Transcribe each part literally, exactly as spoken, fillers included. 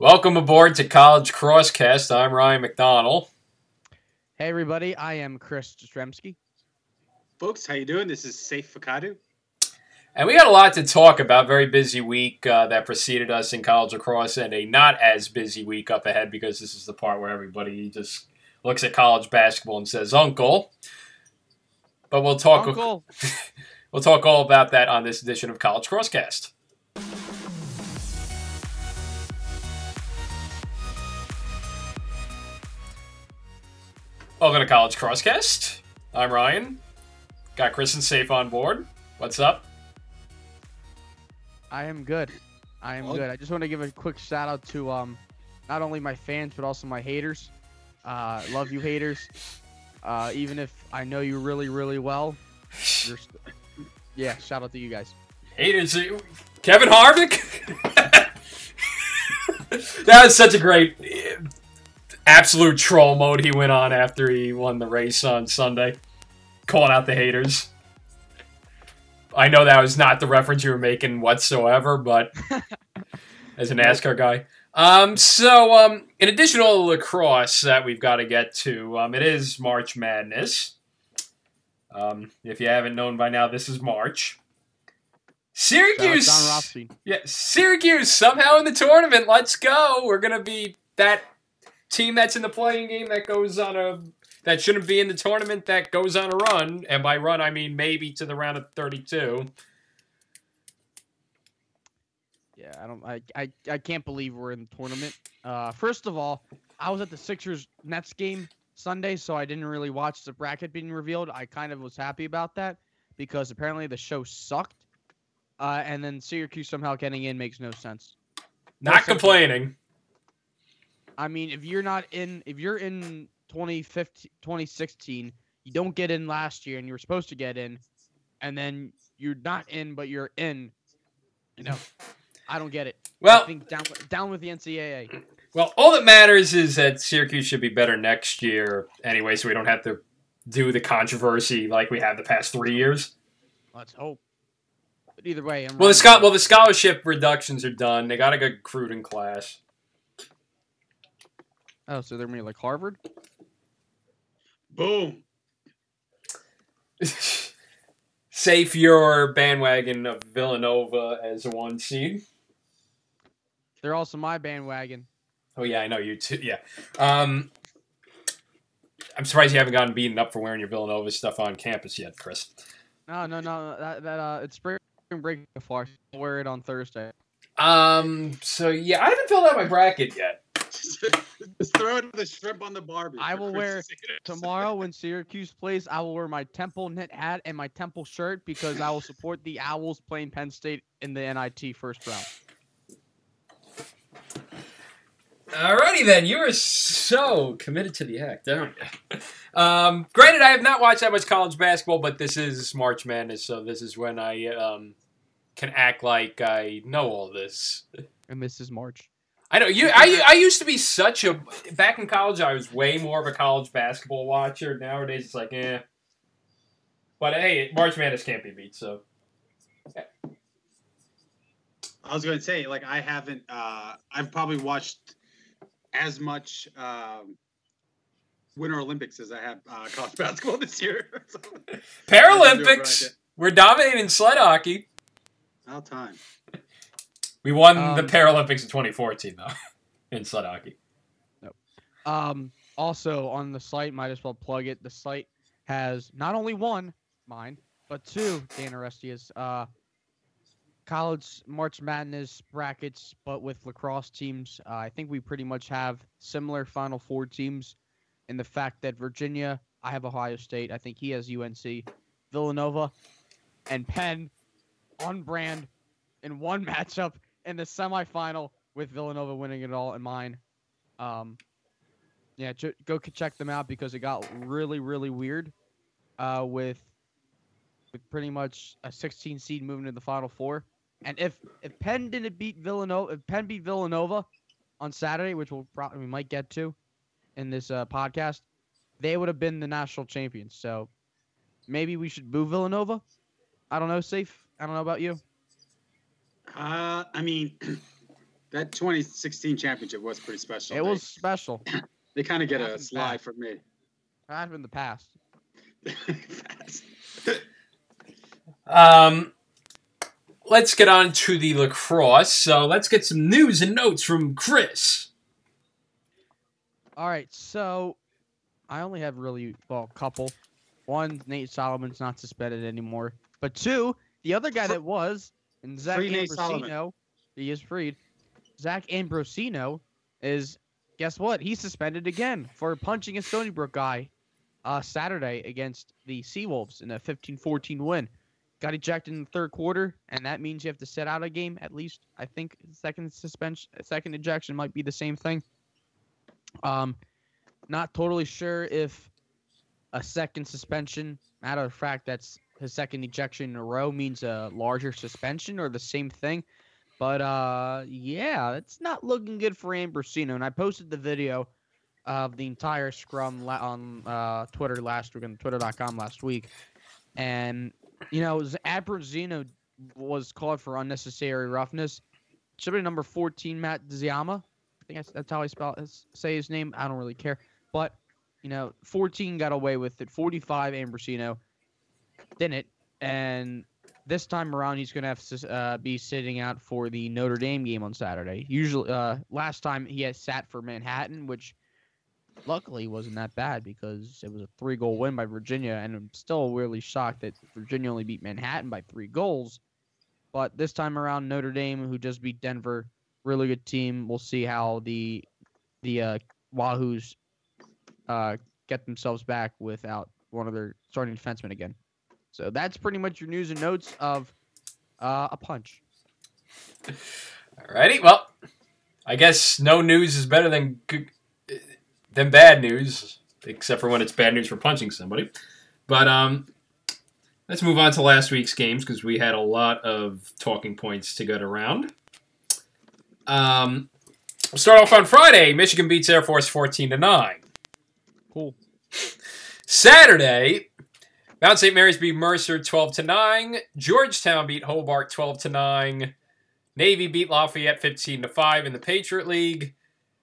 Welcome aboard to College Crosscast. I'm Ryan McDonald. Hey everybody, I am Chris Jastrzemski. Folks, how you doing? This is Safe Fakadu. And we got a lot to talk about. Very busy week uh, that preceded us in college lacrosse, and a not as busy week up ahead because this is the part where everybody just looks at college basketball and says, "Uncle." But we'll talk. Uncle. We'll talk all about that on this edition of College Crosscast. Welcome to College Crosscast. I'm Ryan. Got Chris and Safe on board. What's up? I am good. I am Well- good. I just want to give a quick shout out to um, not only my fans but also my haters. Uh, love you haters. Uh, even if I know you really, really well, you're st- yeah. Shout out to you guys. Haters, Kevin Harvick. That was such a great, absolute troll mode he went on after he won the race on Sunday, calling out the haters. I know that was not the reference you were making whatsoever, but as a NASCAR guy. Um, so, um, in addition to all the lacrosse that we've got to get to, um, it is March Madness. Um, if you haven't known by now, this is March. Syracuse, Shout out John Rothstein. yeah, Syracuse somehow in the tournament. Let's go. We're gonna be that team that's in the playing game that goes on a that shouldn't be in the tournament that goes on a run, and by run I mean maybe to the round of thirty-two. Yeah, I don't. I, I I can't believe we're in the tournament. Uh, first of all, I was at the Sixers Nets game Sunday, so I didn't really watch the bracket being revealed. I kind of was happy about that because apparently the show sucked. Uh, and then Syracuse somehow getting in makes no sense. Not sense. complaining. I mean, if you're not in, if you're in twenty fifteen, twenty sixteen, you don't get in last year, and you were supposed to get in, and then you're not in, but you're in. You know, I don't get it. Well- I think down, down with the N C double A. Well, all that matters is that Syracuse should be better next year anyway, so we don't have to do the controversy like we have the past three years. Let's hope. But either way, I'm Well, the right. scho- well, the scholarship reductions are done. They got a good recruiting class. Oh, so they're maybe like Harvard? Boom. Safe your bandwagon of Villanova as a one seed. They're also my bandwagon. Oh yeah, I know you too. Yeah, um, I'm surprised you haven't gotten beaten up for wearing your Villanova stuff on campus yet, Chris. No, no, no. That, that uh, it's spring break so far. I'll wear it on Thursday. Um, so yeah, I haven't filled out my bracket yet. Just throw the shrimp on the barbie. I for will Christ's wear sake. Tomorrow when Syracuse plays, I will wear my Temple knit hat and my Temple shirt because I will support the Owls playing Penn State in the N I T first round. Alrighty then, you are so committed to the act, aren't you? Um, granted, I have not watched that much college basketball, but this is March Madness, so this is when I um, can act like I know all this. And this is March. I know you. I I used to be such a back in college. I was way more of a college basketball watcher. Nowadays, it's like eh. But hey, March Madness can't be beat. So I was going to say, like, I haven't. Uh, I've probably watched as much um, Winter Olympics as I have uh, college basketball this year. So, Paralympics, we're dominating sled hockey. all time. We won Um, the Paralympics in twenty fourteen though in sled hockey. Um. Also on the site, might as well plug it. The site has not only one, mine, but two Dana Restia's uh college March Madness brackets, but with lacrosse teams. Uh, I think we pretty much have similar Final Four teams in the fact that Virginia, I have Ohio State. I think he has U N C, Villanova, and Penn on brand in one matchup in the semifinal with Villanova winning it all in mine. Um, yeah, ch- go c- check them out because it got really, really weird uh, with with pretty much a sixteen seed moving to the Final Four. And if if Penn didn't beat Villanova, if Penn beat Villanova on Saturday, which we'll probably we might get to in this uh, podcast, they would have been the national champions. So maybe we should boo Villanova. I don't know, Safe. I don't know about you. Uh, I mean, that twenty sixteen championship was pretty special. It They- was special. They kind of get a Happened slide fast. from me. Kind in the past. Fast. Um, let's get on to the lacrosse. So let's get some news and notes from Chris. All right, so I only have really well a couple. One, Nate Solomon's not suspended anymore. But two, the other guy that was, and Zach Free Nate Solomon. Ambrosino, he is freed. Zach Ambrosino is, guess what? He's suspended again for punching a Stony Brook guy uh, Saturday against the Seawolves in a fifteen fourteen win. Got ejected in the third quarter, and that means you have to sit out a game at least. I think second suspension, second ejection might be the same thing. Um, not totally sure if a second suspension, matter of fact, that's his second ejection in a row, means a larger suspension or the same thing. But uh, yeah, it's not looking good for Ambrosino. And I posted the video of the entire scrum la- on uh, Twitter last week, on twitter dot com last week. And, you know, Ambrosino was called for unnecessary roughness. Should be number fourteen, Matt Ziama. I think that's, that's how I spell say his name. I don't really care. But, you know, fourteen got away with it. forty-five, Ambrosino didn't. And this time around, he's going to have to uh, be sitting out for the Notre Dame game on Saturday. Usually, uh, last time he had sat for Manhattan, which luckily wasn't that bad because it was a three-goal win by Virginia. And I'm still really shocked that Virginia only beat Manhattan by three goals. But this time around, Notre Dame, who just beat Denver, really good team. We'll see how the the uh, Wahoos uh, get themselves back without one of their starting defensemen again. So that's pretty much your news and notes of uh, a punch. Alrighty, well, I guess no news is better than good, than bad news, except for when it's bad news for punching somebody. But um, let's move on to last week's games because we had a lot of talking points to get around. Um, we'll start off on Friday. Michigan beats Air Force fourteen to nine. Cool. Saturday, Mount Saint Mary's beat Mercer twelve to nine. Georgetown beat Hobart twelve to nine. Navy beat Lafayette fifteen to five in the Patriot League.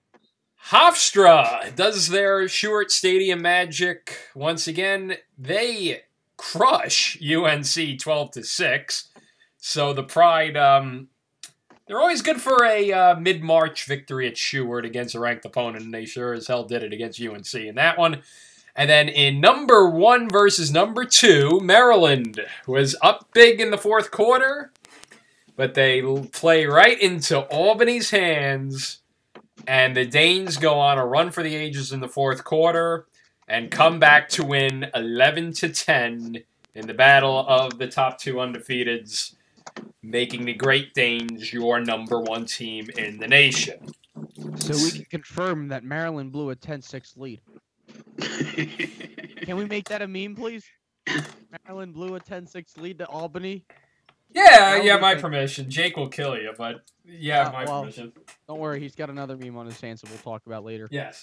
Hofstra does their Stewart Stadium magic once again. They crush U N C twelve to six. So the Pride, um, they're always good for a uh, mid-March victory at Stewart against a ranked opponent, and they sure as hell did it against U N C in that one. And then in number one versus number two, Maryland was up big in the fourth quarter, but they play right into Albany's hands, and the Danes go on a run for the ages in the fourth quarter and come back to win eleven to ten in the battle of the top two undefeateds, making the Great Danes your number one team in the nation. So we can confirm that Maryland blew a ten six lead. Can we make that a meme, please? Maryland blew a ten six lead to Albany. Yeah, That yeah, would be my fake. permission. Jake will kill you, but yeah, Uh, my well. permission. Don't worry, he's got another meme on his hands that we'll talk about later. Yes.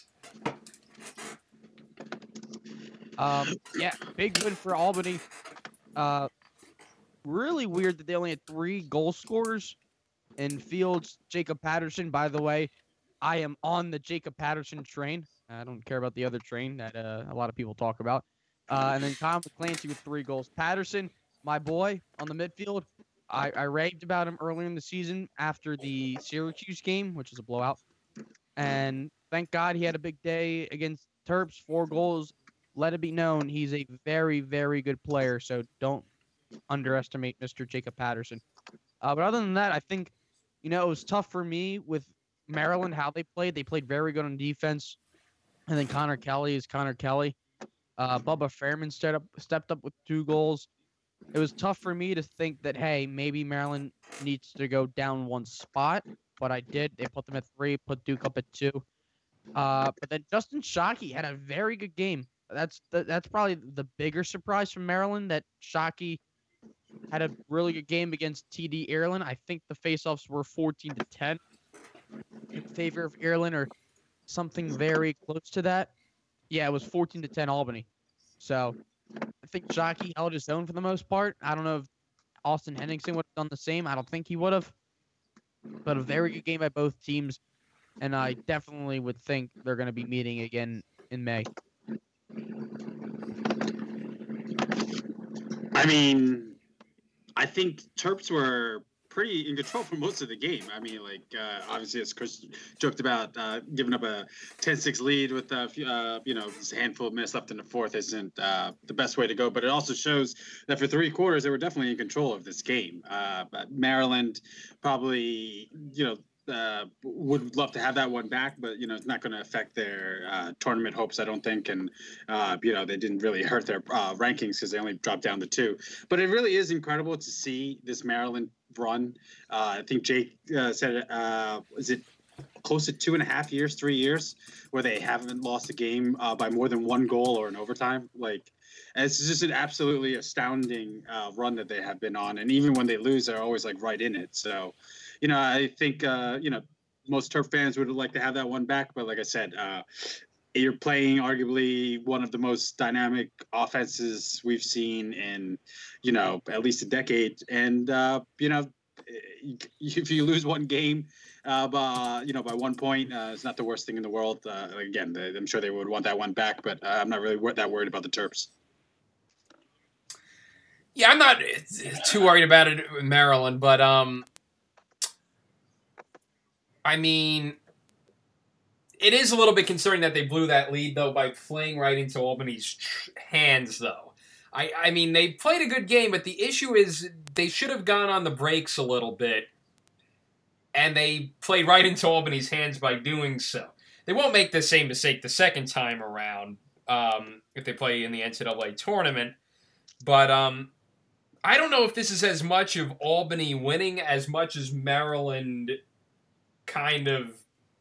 Um, yeah, big win for Albany. Uh, really weird that they only had three goal scorers in Fields. Jacob Patterson, by the way, I am on the Jacob Patterson train. I don't care about the other train that uh, a lot of people talk about. Uh, and then Kyle McClancy with three goals. Patterson, my boy, on the midfield. I, I raved about him earlier in the season after the Syracuse game, which is a blowout. And thank God he had a big day against Terps, four goals. Let it be known he's a very, very good player, so don't underestimate Mister Jacob Patterson. Uh, but other than that, I think, you know, it was tough for me with Maryland, how they played. They played very good on defense. And then Connor Kelly is Connor Kelly. Uh, Bubba Fairman stepped up, stepped up with two goals. It was tough for me to think that, hey, maybe Maryland needs to go down one spot, but I did. They put them at three, put Duke up at two. Uh, but then Justin Shockey had a very good game. That's the, that's probably the bigger surprise from Maryland, that Shockey had a really good game against T D Ireland. I think the faceoffs were fourteen to ten in favor of Ireland, or something very close to that. Yeah, it was fourteen to ten Albany. So I think Shockey held his own for the most part. I don't know if Austin Henningsen would have done the same. I don't think he would have. But a very good game by both teams, and I definitely would think they're going to be meeting again in May. I mean, I think Terps were pretty in control for most of the game. I mean, like, uh, obviously, as Chris joked about, uh, giving up a ten six lead with, a few, uh, you know, just a handful of minutes left in the fourth isn't uh, the best way to go. But it also shows that for three quarters, they were definitely in control of this game. Uh, but Maryland probably, you know, uh, would love to have that one back, but, you know, it's not going to affect their uh, tournament hopes, I don't think. And, uh, you know, they didn't really hurt their uh, rankings because they only dropped down to two. But it really is incredible to see this Maryland run. Uh, I think Jake uh, said, uh, is it close to two and a half years, three years, where they haven't lost a game uh, by more than one goal or an overtime? Like, it's just an absolutely astounding uh, run that they have been on. And even when they lose, they're always like right in it. So, you know, I think, uh, you know, most Terp fans would like to have that one back. But like I said, uh, you're playing arguably one of the most dynamic offenses we've seen in, you know, at least a decade. And, uh, you know, if you lose one game, uh, by, you know, by one point, uh, it's not the worst thing in the world. Uh, again, they, I'm sure they would want that one back, but uh, I'm not really wor- that worried about the Terps. Yeah, I'm not too worried about it in Maryland, but um, I mean, it is a little bit concerning that they blew that lead, though, by playing right into Albany's tr- hands, though. I, I mean, they played a good game, but the issue is they should have gone on the brakes a little bit, and they played right into Albany's hands by doing so. They won't make the same mistake the second time around um, if they play in the N C double A tournament, but um, I don't know if this is as much of Albany winning as much as Maryland kind of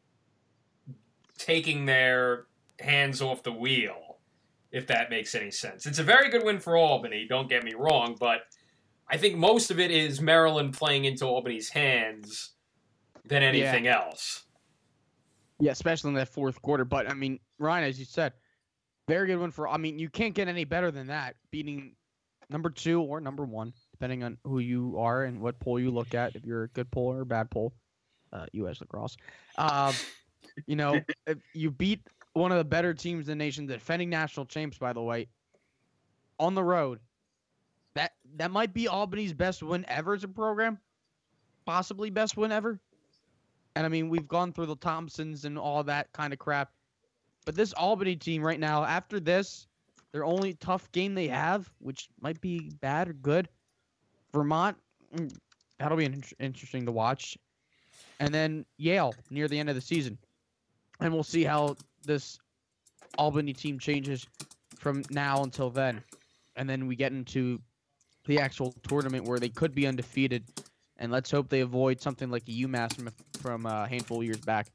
taking their hands off the wheel, if that makes any sense. It's a very good win for Albany, don't get me wrong, but I think most of it is Maryland playing into Albany's hands than anything yeah. else. Yeah, especially in that fourth quarter. But, I mean, Ryan, as you said, very good win for – I mean, you can't get any better than that, beating number two or number one, depending on who you are and what poll you look at, if you're a good poll or a bad poll, uh, U S Lacrosse. Uh, you know, if you beat one of the better teams in the nation, the defending national champs, by the way, on the road. That that might be Albany's best win ever as a program, possibly best win ever. And, I mean, we've gone through the Thompsons and all that kind of crap. But this Albany team right now, after this, their only tough game they have, which might be bad or good, Vermont, that'll be an, interesting to watch. And then Yale near the end of the season. And we'll see how this Albany team changes from now until then. And then we get into the actual tournament where they could be undefeated. And let's hope they avoid something like a UMass from, from a handful of years back.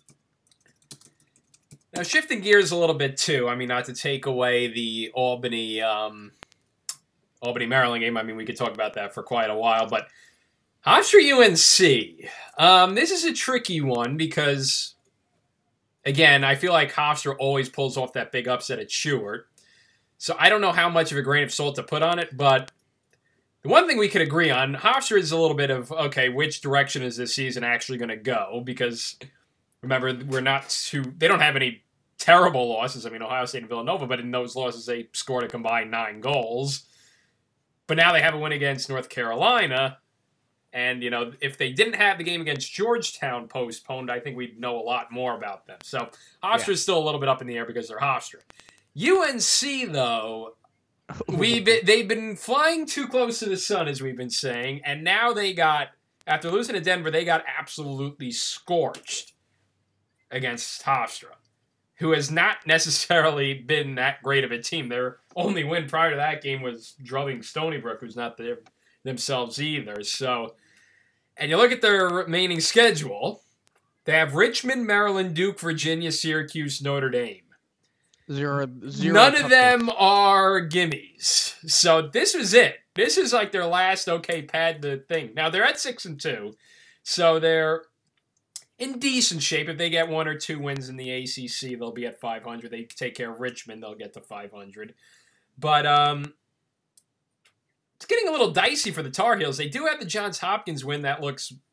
Now, shifting gears a little bit, too. I mean, not to take away the Albany, um, Albany-Maryland game. I mean, we could talk about that for quite a while. But Hofstra U N C. Um, this is a tricky one because, again, I feel like Hofstra always pulls off that big upset at Stewart. So I don't know how much of a grain of salt to put on it, but the one thing we could agree on, Hofstra is a little bit of, okay, which direction is this season actually going to go? Because, remember, we're not too, they don't have any terrible losses. I mean, Ohio State and Villanova, but in those losses, they scored a combined nine goals. But now they have a win against North Carolina. And, you know, if they didn't have the game against Georgetown postponed, I think we'd know a lot more about them. So Hofstra is yeah. still a little bit up in the air because they're Hofstra. U N C, though, we've been, they've been flying too close to the sun, as we've been saying, and now they got, after losing to Denver, they got absolutely scorched against Hofstra, who has not necessarily been that great of a team. Their only win prior to that game was drubbing Stony Brook, who's not there themselves either. So, and you look at their remaining schedule, they have Richmond, Maryland, Duke, Virginia, Syracuse, Notre Dame. Zero, zero None of them are gimmies. So this was it. This is like their last okay pad the thing. Now they're at six and two, so they're in decent shape. If they get one or two wins in the A C C, they'll be at five hundred. They take care of Richmond, they'll get to five hundred. But um, it's getting a little dicey for the Tar Heels. They do have the Johns Hopkins win that looks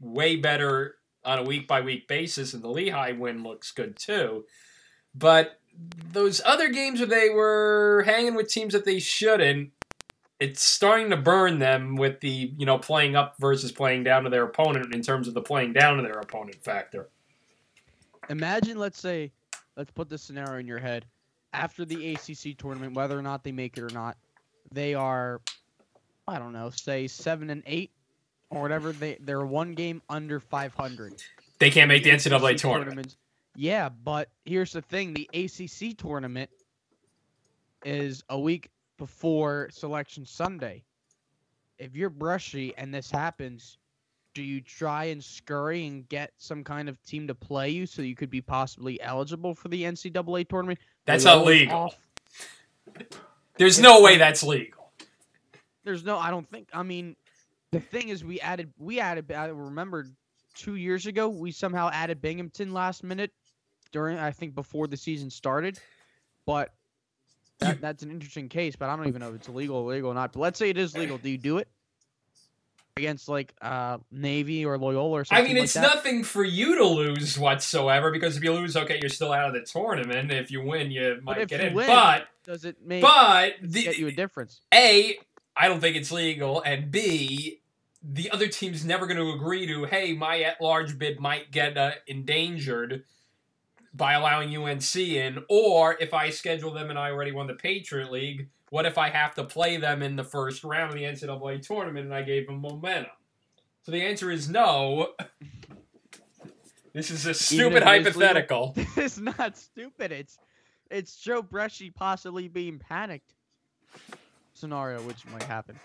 way better on a week-by-week basis, and the Lehigh win looks good too. But those other games where they were hanging with teams that they shouldn't, it's starting to burn them with the, you know, playing up versus playing down to their opponent in terms of the playing down to their opponent factor. Imagine, let's say, let's put this scenario in your head. After the A C C tournament, whether or not they make it or not, they are, I don't know, say seven and eight or whatever. They they're one game under five hundred. They can't make the N C double A tournament. Yeah, but here's the thing: the A C C tournament is a week before Selection Sunday. If you're Brushy and this happens, do you try and scurry and get some kind of team to play you so you could be possibly eligible for the N C double A tournament? That's Loyola illegal. Off? There's no way that's legal. There's no, I don't think, I mean, the thing is we added, we added, I remember two years ago, we somehow added Binghamton last minute during, I think, before the season started. But that, that's an interesting case, but I don't even know if it's illegal or illegal or not. But let's say it is legal. Do you do it against, like, uh, Navy or Loyola or something I mean, like it's that? nothing for you to lose whatsoever, because if you lose, okay, you're still out of the tournament. If you win, you But might if get you in. win, but, does it make but, get the, you a difference? A, I don't think it's legal, and B, the other team's never going to agree to, hey, my at-large bid might get uh, endangered by allowing U N C in, or if I schedule them and I already won the Patriot League, what if I have to play them in the first round of the N C double A tournament and I gave them momentum? So the answer is no. This is a stupid hypothetical. It's not stupid. It's it's Joe Brushy possibly being panicked scenario, which might happen.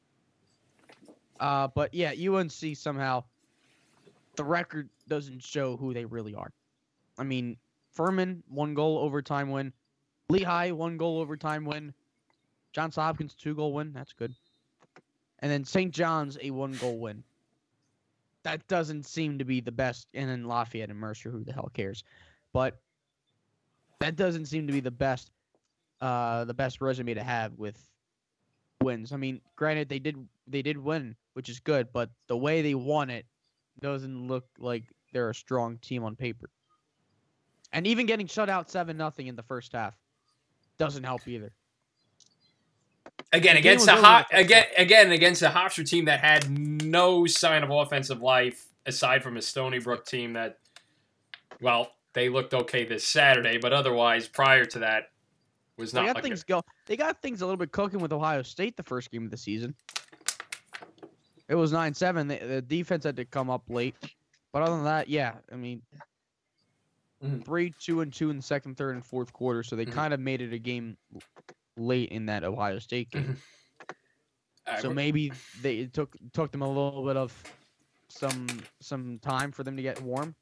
Uh, but yeah, U N C somehow, the record doesn't show who they really are. I mean, Furman, one goal overtime win. Lehigh, one goal overtime win. Johns Hopkins, two goal win. That's good. And then Saint John's, a one goal win. That doesn't seem to be the best. And then Lafayette and Mercer, who the hell cares? But that doesn't seem to be the best, uh, the best resume to have with wins. I mean, granted, they did they did win, which is good, but the way they won it doesn't look like they're a strong team on paper. And even getting shut out seven nothing in the first half doesn't help either. Again, The game against was a over Ho- the first again, again against a Hofstra team that had no sign of offensive life aside from a Stony Brook team that, well, they looked okay this Saturday, but otherwise, prior to that, was not. They got like things it. go. They got things a little bit cooking with Ohio State the first game of the season. It was nine seven. The, the defense had to come up late, but other than that, yeah, I mean, Mhm. three, two, and two in the second, third, and fourth quarter. So they Mhm. kind of made it a game late in that Ohio State game. All right, So we're- maybe they it took took them a little bit of some some time for them to get warm.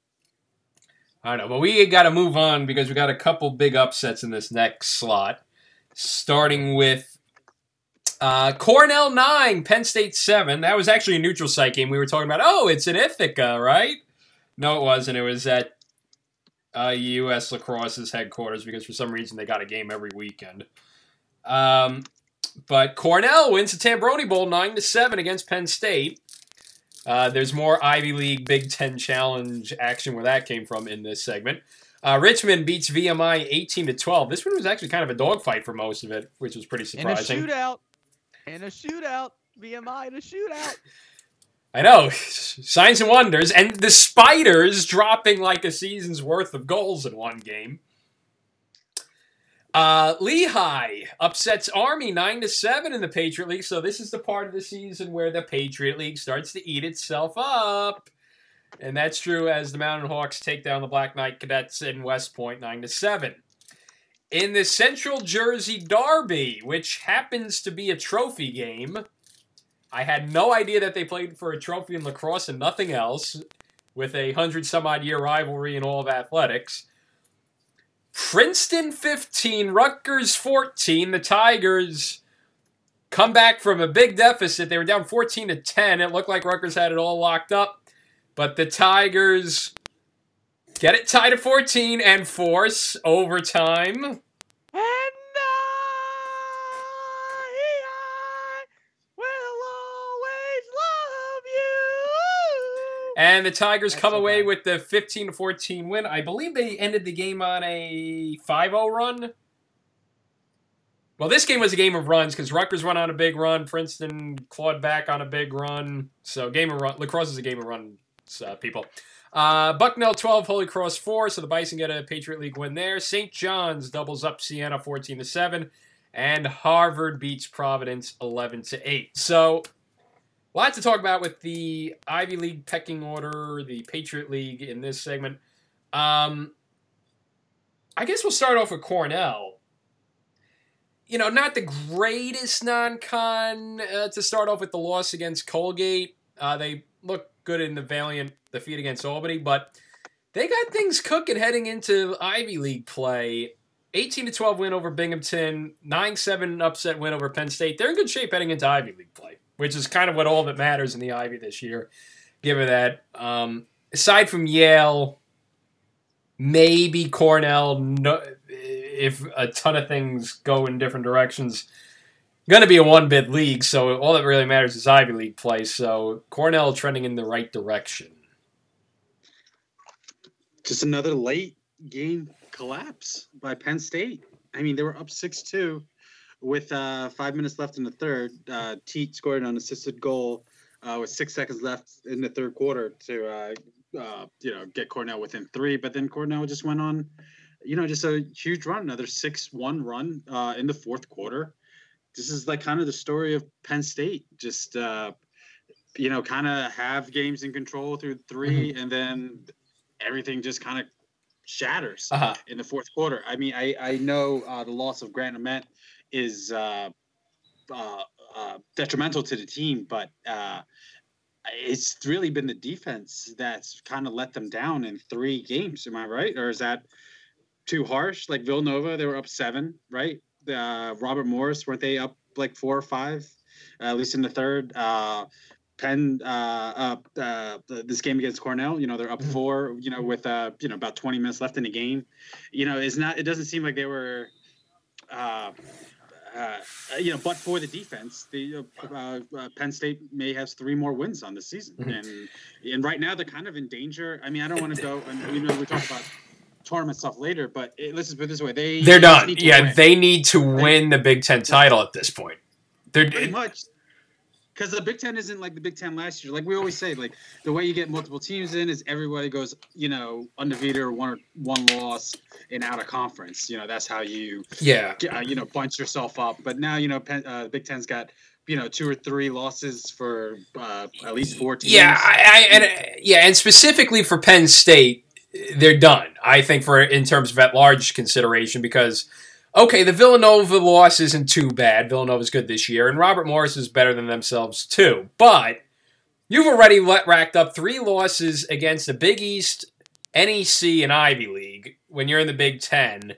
I don't know, but we got to move on because we got a couple big upsets in this next slot, starting with uh, Cornell nine, Penn State seven. That was actually a neutral site game. We were talking about, oh, it's at Ithaca, right? No, it wasn't. It was at uh, U S Lacrosse's headquarters because for some reason they got a game every weekend. Um, but Cornell wins the Tambroni Bowl nine to seven against Penn State. Uh, there's more Ivy League Big Ten Challenge action where that came from in this segment. Uh, Richmond beats V M I eighteen to twelve. This one was actually kind of a dogfight for most of it, which was pretty surprising. In a shootout. In a shootout. V M I in a shootout. I know. Signs and wonders. And the Spiders dropping like a season's worth of goals in one game. Uh, Lehigh upsets Army nine to seven in the Patriot League. So this is the part of the season where the Patriot League starts to eat itself up. And that's true as the Mountain Hawks take down the Black Knight Cadets in West Point nine to seven. In the Central Jersey Derby, which happens to be a trophy game, I had no idea that they played for a trophy in lacrosse and nothing else, with a hundred some odd year rivalry in all of athletics. Princeton fifteen, Rutgers fourteen. The Tigers come back from a big deficit. They were down fourteen to ten. It looked like Rutgers had it all locked up. But the Tigers get it tied at fourteen and force overtime. And I, I will always love And the Tigers That's come so away bad. with the fifteen to fourteen win. I believe they ended the game on a five oh run. Well, this game was a game of runs because Rutgers went on a big run. Princeton clawed back on a big run. So game of run. Lacrosse is a game of runs, uh, people. Uh, Bucknell twelve, Holy Cross four. So the Bison get a Patriot League win there. Saint John's doubles up Siena fourteen to seven. And Harvard beats Providence eleven to eight. So a lot to talk about with the Ivy League pecking order, the Patriot League in this segment. Um, I guess we'll start off with Cornell. You know, not the greatest non-con uh, to start off with the loss against Colgate. Uh, they look good in the valiant defeat against Albany, but they got things cooking heading into Ivy League play. eighteen to twelve win over Binghamton, nine seven upset win over Penn State. They're in good shape heading into Ivy League play, which is kind of what all that matters in the Ivy this year, given that. Um, aside from Yale, maybe Cornell, no, if a ton of things go in different directions, going to be a one-bid league, so all that really matters is Ivy League play. So Cornell trending in the right direction. Just another late game collapse by Penn State. I mean, they were up six two with uh, five minutes left in the third. Uh, Teat scored an assisted goal uh, with six seconds left in the third quarter to, uh, uh, you know, get Cornell within three. But then Cornell just went on, you know, just a huge run, another six one run uh, in the fourth quarter. This is like kind of the story of Penn State. Just, uh, you know, kind of have games in control through three, mm-hmm. and then everything just kind of shatters uh-huh. in the fourth quarter. I mean, I, I know uh, the loss of Grant Ament is uh, uh, uh, detrimental to the team, but uh, it's really been the defense that's kind of let them down in three games. Am I right? Or is that too harsh? Like Villanova, they were up seven, right? Uh, Robert Morris, weren't they up like four or five, uh, at least in the third? Uh, Penn, uh, uh, uh, this game against Cornell, you know, they're up four, you know, with, uh, you know, about twenty minutes left in the game. You know, it's not, it doesn't seem like they were, uh, uh, you know, but for the defense, the uh, uh, Penn State may have three more wins on this season. Mm-hmm. And and right now they're kind of in danger. I mean, I don't want to go, and you know, we talk about tournament stuff later, but it, let's just put it this way. They, They're done. Yeah, win. they need to win the Big Ten title at this point. They're Pretty much. Because the Big Ten isn't like the Big Ten last year. Like we always say, like the way you get multiple teams in is everybody goes, you know, undefeated or one or one loss and out of conference. You know, that's how you, yeah, uh, you know, bunch yourself up. But now, you know, Penn, uh, the Big Ten's got, you know, two or three losses for uh, at least four teams. Yeah, I, I and uh, yeah, and specifically for Penn State, they're done. I think for in terms of at large consideration because. Okay, the Villanova loss isn't too bad. Villanova's good this year, and Robert Morris is better than themselves too. But you've already let, racked up three losses against the Big East, N E C, and Ivy League when you're in the Big Ten.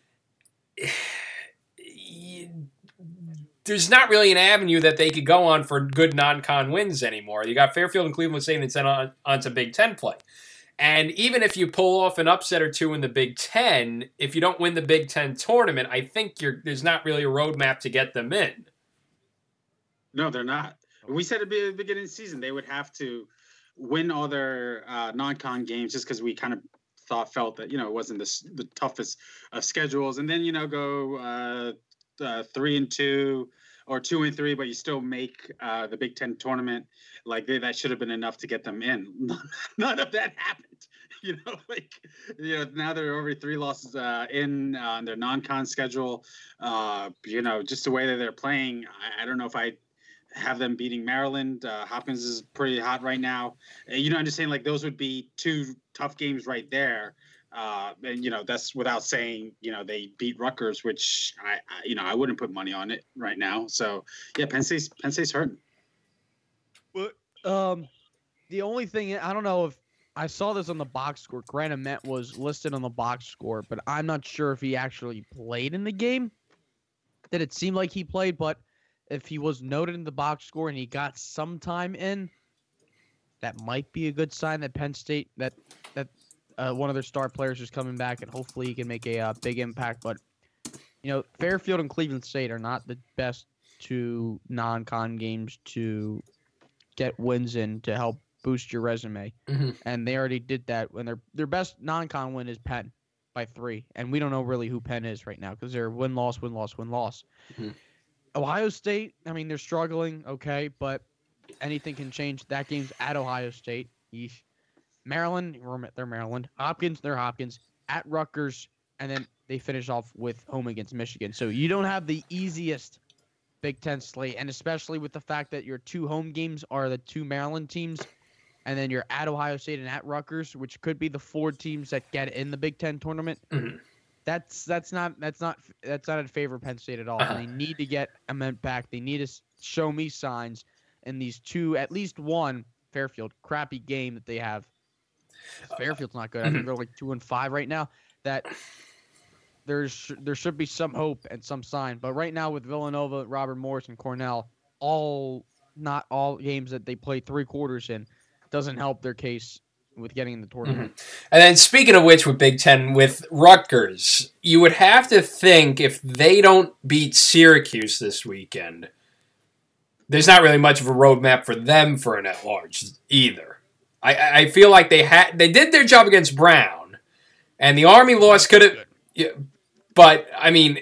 There's not really an avenue that they could go on for good non-con wins anymore. You got Fairfield and Cleveland State and sent on, on to Big Ten play. And even if you pull off an upset or two in the Big Ten, if you don't win the Big Ten tournament, I think you're, there's not really a roadmap to get them in. No, they're not. We said at the beginning of the season they would have to win all their uh, non-con games just because we kind of thought, felt that, you know, it wasn't the, the toughest of schedules. And then, you know, go uh, uh, three and two or two and three, but you still make uh, the Big Ten tournament. Like they, that should have been enough to get them in. None of that happened. You know, like, you know, now they're already three losses uh, in uh, on their non-con schedule. Uh, you know, just the way that they're playing, I, I don't know if I have them beating Maryland. Uh, Hopkins is pretty hot right now. Uh, you know, I'm just saying, like, those would be two tough games right there. Uh, and, you know, that's without saying, you know, they beat Rutgers, which, I, I you know, I wouldn't put money on it right now. So, yeah, Penn State's, Penn State's hurting. But um, the only thing, I don't know if, I saw this on the box score. Grant Ament was listed on the box score, but I'm not sure if he actually played in the game. That it seemed like he played, but if he was noted in the box score and he got some time in, that might be a good sign that Penn State, that that uh, one of their star players is coming back, and hopefully he can make a uh, big impact. But, you know, Fairfield and Cleveland State are not the best two non-con games to get wins in to help boost your resume. Mm-hmm. And they already did that when their their best non-con win is Penn by three, and we don't know really who Penn is right now because they're win loss win loss win loss. Mm-hmm. Ohio State, I mean they're struggling, okay, but anything can change. That game's at Ohio State. Yeesh. Maryland, they're Maryland. Hopkins, they're Hopkins. At Rutgers, and then they finish off with home against Michigan. So you don't have the easiest Big Ten slate, and especially with the fact that your two home games are the two Maryland teams, and then you're at Ohio State and at Rutgers, which could be the four teams that get in the Big Ten tournament. Mm-hmm. That's that's not that's not that's not in favor of Penn State at all. Uh-huh. And they need to get Ament back. They need to show me signs in these two, at least one Fairfield crappy game that they have. Fairfield's not good. I think they're like two and five right now. That there's there should be some hope and some sign. But right now with Villanova, Robert Morris, and Cornell, all not all games that they play three quarters in, doesn't help their case with getting in the tournament. Mm-hmm. And then speaking of which, with Big Ten, with Rutgers, you would have to think if they don't beat Syracuse this weekend, there's not really much of a roadmap for them for an at-large either. I, I feel like they had they did their job against Brown, and the Army loss could have. Yeah, but I mean,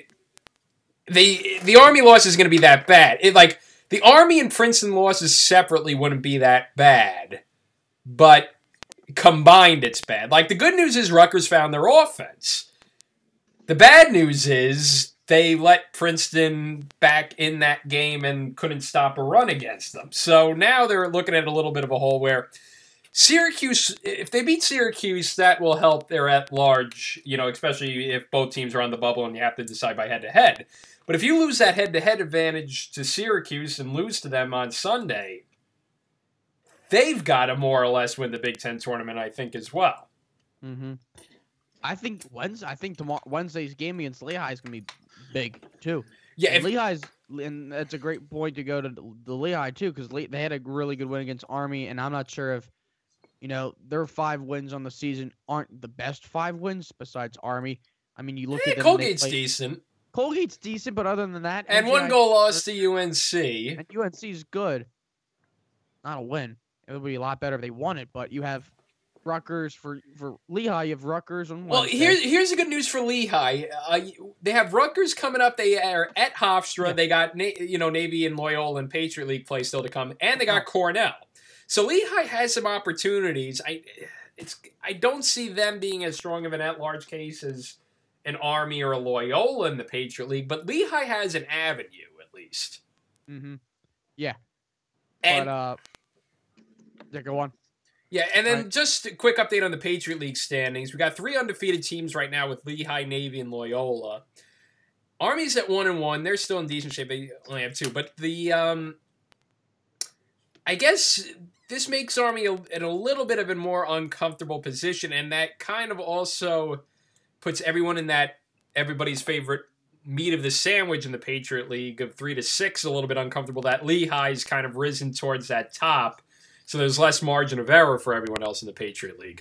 the the Army loss is going to be that bad. It like the Army and Princeton losses separately wouldn't be that bad, but combined it's bad. Like the good news is Rutgers found their offense. The bad news is they let Princeton back in that game and couldn't stop a run against them. So now they're looking at a little bit of a hole where. Syracuse, if they beat Syracuse, that will help their at-large, you know, especially if both teams are on the bubble and you have to decide by head-to-head. But if you lose that head-to-head advantage to Syracuse and lose to them on Sunday, they've got to more or less win the Big Ten tournament, I think, as well. Mm-hmm. I think Wednesday, I think tomorrow Wednesday's game against Lehigh is going to be big, too. Yeah, if, Lehigh's, and that's a great point to go to the Lehigh, too, because they had a really good win against Army, and I'm not sure if You know, their five wins on the season aren't the best five wins besides Army. I mean, you look yeah, at them. Colgate's play, decent. Colgate's decent, but other than that. And N J I one goal loss to U N C. And U N C is good. Not a win. It would be a lot better if they won it, but you have Rutgers for, for Lehigh. You have Rutgers on Well, Wednesday. here's, here's the good news for Lehigh. Uh, they have Rutgers coming up. They are at Hofstra. Yeah. They got, you know, Navy and Loyola and Patriot League play still to come. And they got oh. Cornell. So Lehigh has some opportunities. I it's I don't see them being as strong of an at-large case as an Army or a Loyola in the Patriot League, but Lehigh has an avenue at least. Mm-hmm. Yeah. And, but uh, yeah, go on. Yeah, and then right. just a quick update on the Patriot League standings. We got three undefeated teams right now with Lehigh, Navy, and Loyola. Army's at one and one. They're still in decent shape. They only have two, but the um, I guess. This makes Army in a little bit of a more uncomfortable position, and that kind of also puts everyone in that everybody's favorite meat of the sandwich in the Patriot League of three to six a little bit uncomfortable. That Lehigh's kind of risen towards that top, so there's less margin of error for everyone else in the Patriot League.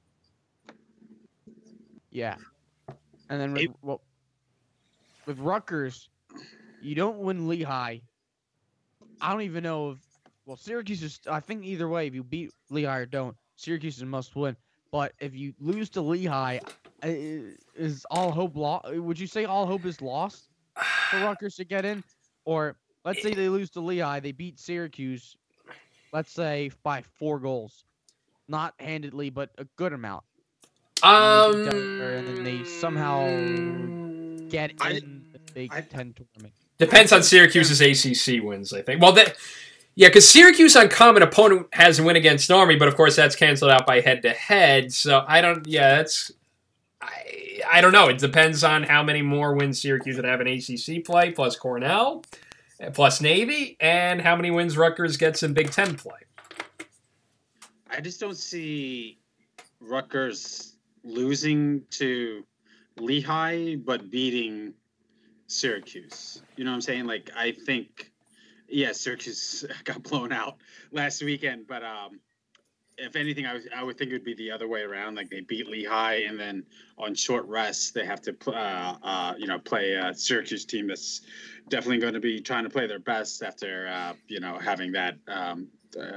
Yeah, and then with, well, with Rutgers, you don't win Lehigh. I don't even know if. Well, Syracuse is, I think either way, if you beat Lehigh or don't, Syracuse is a must win. But if you lose to Lehigh, is all hope lost? Would you say all hope is lost for Rutgers to get in? Or let's say they lose to Lehigh, they beat Syracuse, let's say by four goals. Not handedly, but a good amount. Um, and then they somehow get in I, the Big I, Ten tournament. Depends on Syracuse's A C C wins, I think. Well, that... Yeah, because Syracuse on common opponent has a win against Army, but of course that's canceled out by head-to-head. So I don't, yeah, that's, I, I don't know. It depends on how many more wins Syracuse would have in A C C play, plus Cornell, plus Navy, and how many wins Rutgers gets in Big Ten play. I just don't see Rutgers losing to Lehigh, but beating Syracuse. You know what I'm saying? Like, I think... Yeah, Syracuse got blown out last weekend, but um, if anything, I, was, I would think it would be the other way around. Like they beat Lehigh, and then on short rest, they have to uh, uh, you know play a Syracuse team that's definitely going to be trying to play their best after uh, you know having that um, uh,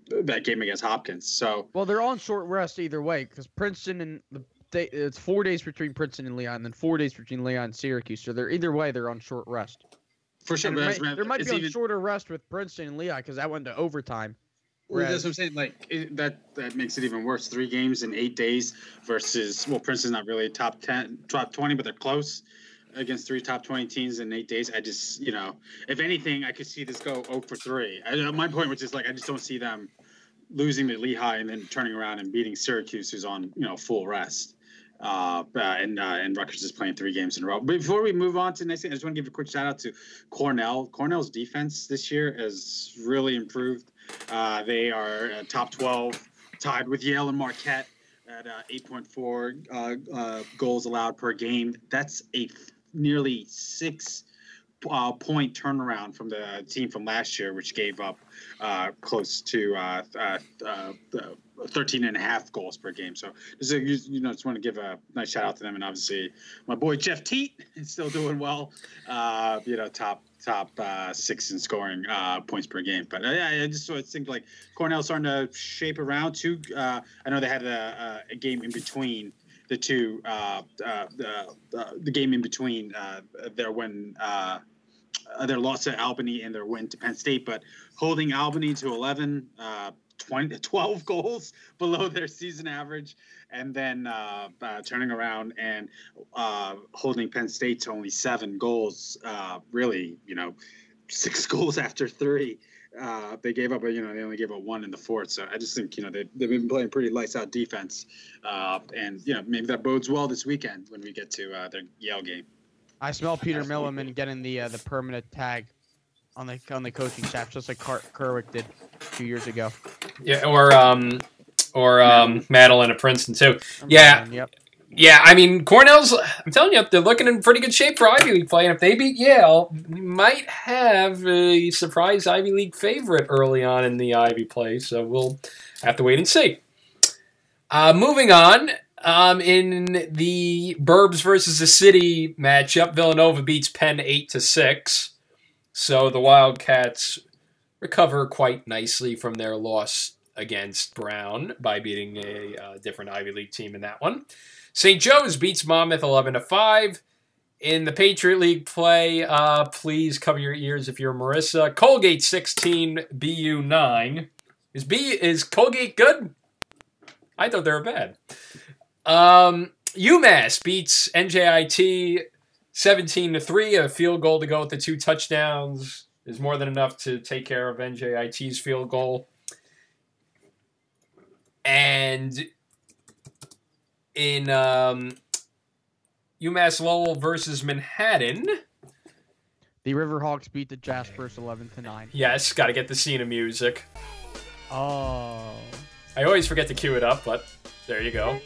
that game against Hopkins. So Well, they're on short rest either way because Princeton and the day, it's four days between Princeton and Leon, and then four days between Leon and Syracuse. So they're either way they're on short rest. for sure, And but there that's- might, there might it's be on even- shorter rest with Princeton and Leon because that went to overtime. Well, that's Whereas- what I'm saying. Like it, that, that makes it even worse. Three games in eight days versus well, Princeton's not really top ten, top twenty, but they're close against three top twenty teams in eight days. I just, you know, if anything, I could see this go zero for three. I, my point was just like I just don't see them losing to Lehigh and then turning around and beating Syracuse, who's on you know full rest. Uh, uh, and uh, and Rutgers is playing three games in a row. But before we move on to the next thing, I just want to give a quick shout out to Cornell. Cornell's defense this year has really improved. Uh, they are uh, top twelve, tied with Yale and Marquette at uh, eight point four uh, uh, goals allowed per game. That's a nearly six uh, point turnaround from the team from last year, which gave up uh, close to uh, uh, uh, thirteen and a half goals per game. So, just, uh, you, you know, just want to give a nice shout out to them. And obviously, my boy Jeff Teat is still doing well. Uh, you know, top top uh, six in scoring uh, points per game. But uh, yeah, I just sort of think like Cornell's starting to shape around too. Uh, I know they had a, a game in between the two, uh, uh, the, the the game in between uh, their win, uh, their loss to Albany and their win to Penn State, but holding Albany to eleven, uh, twenty, twelve goals below their season average, and then uh, uh, turning around and uh, holding Penn State to only seven goals. Uh, really, you know, six goals after three. Uh, they gave up, a, you know, they only gave up one in the fourth. So I just think, you know, they, they've been playing pretty lights out defense. Uh, and, you know, maybe that bodes well this weekend when we get to uh, their Yale game. I smell Peter Milliman getting the uh, the permanent tag on the on the coaching staff, just like Car- Kerwick did two years ago. Yeah, or um, or um, Madeline at Princeton too. I'm Yeah. saying, Yep. Yeah, I mean, Cornell's, I'm telling you, they're looking in pretty good shape for Ivy League play, and if they beat Yale, we might have a surprise Ivy League favorite early on in the Ivy play, so we'll have to wait and see. Uh, moving on, um, in the Burbs versus the City matchup, Villanova beats Penn eight to six, so the Wildcats recover quite nicely from their loss against Brown by beating a uh, different Ivy League team in that one. Saint Joe's beats Monmouth eleven to five. In the Patriot League play, uh, please cover your ears if you're Marissa. Colgate sixteen, B U nine. Is B is Colgate good? I thought they were bad. Um, UMass beats N J I T seventeen to three. A field goal to go with the two touchdowns is more than enough to take care of N J I T's field goal. And in um, UMass Lowell versus Manhattan. The Riverhawks beat the Jaspers eleven to nine. Yes, got to get the scene of music. Oh. I always forget to cue it up, but there you go.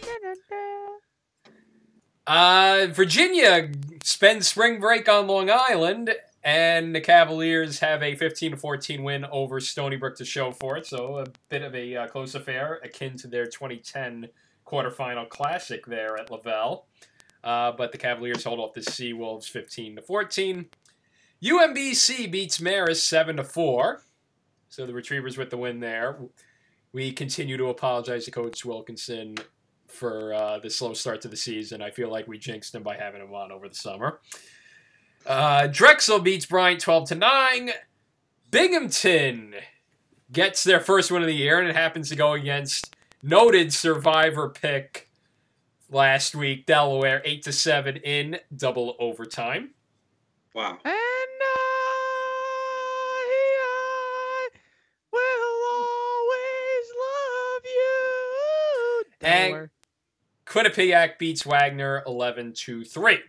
Uh, Virginia spends spring break on Long Island, and the Cavaliers have a fifteen to fourteen win over Stony Brook to show for it, so a bit of a uh, close affair, akin to their twenty ten quarterfinal classic there at Lavelle. Uh, but the Cavaliers hold off the Seawolves fifteen to fourteen. U M B C beats Marist seven to four. So the Retrievers with the win there. We continue to apologize to Coach Wilkinson for uh, the slow start to the season. I feel like we jinxed him by having him on over the summer. Uh, Drexel beats Bryant twelve to nine. Binghamton gets their first win of the year, and it happens to go against noted survivor pick last week, Delaware, eight to seven in double overtime. Wow. And I, I will always love you. And Delaware. Quinnipiac beats Wagner eleven to three.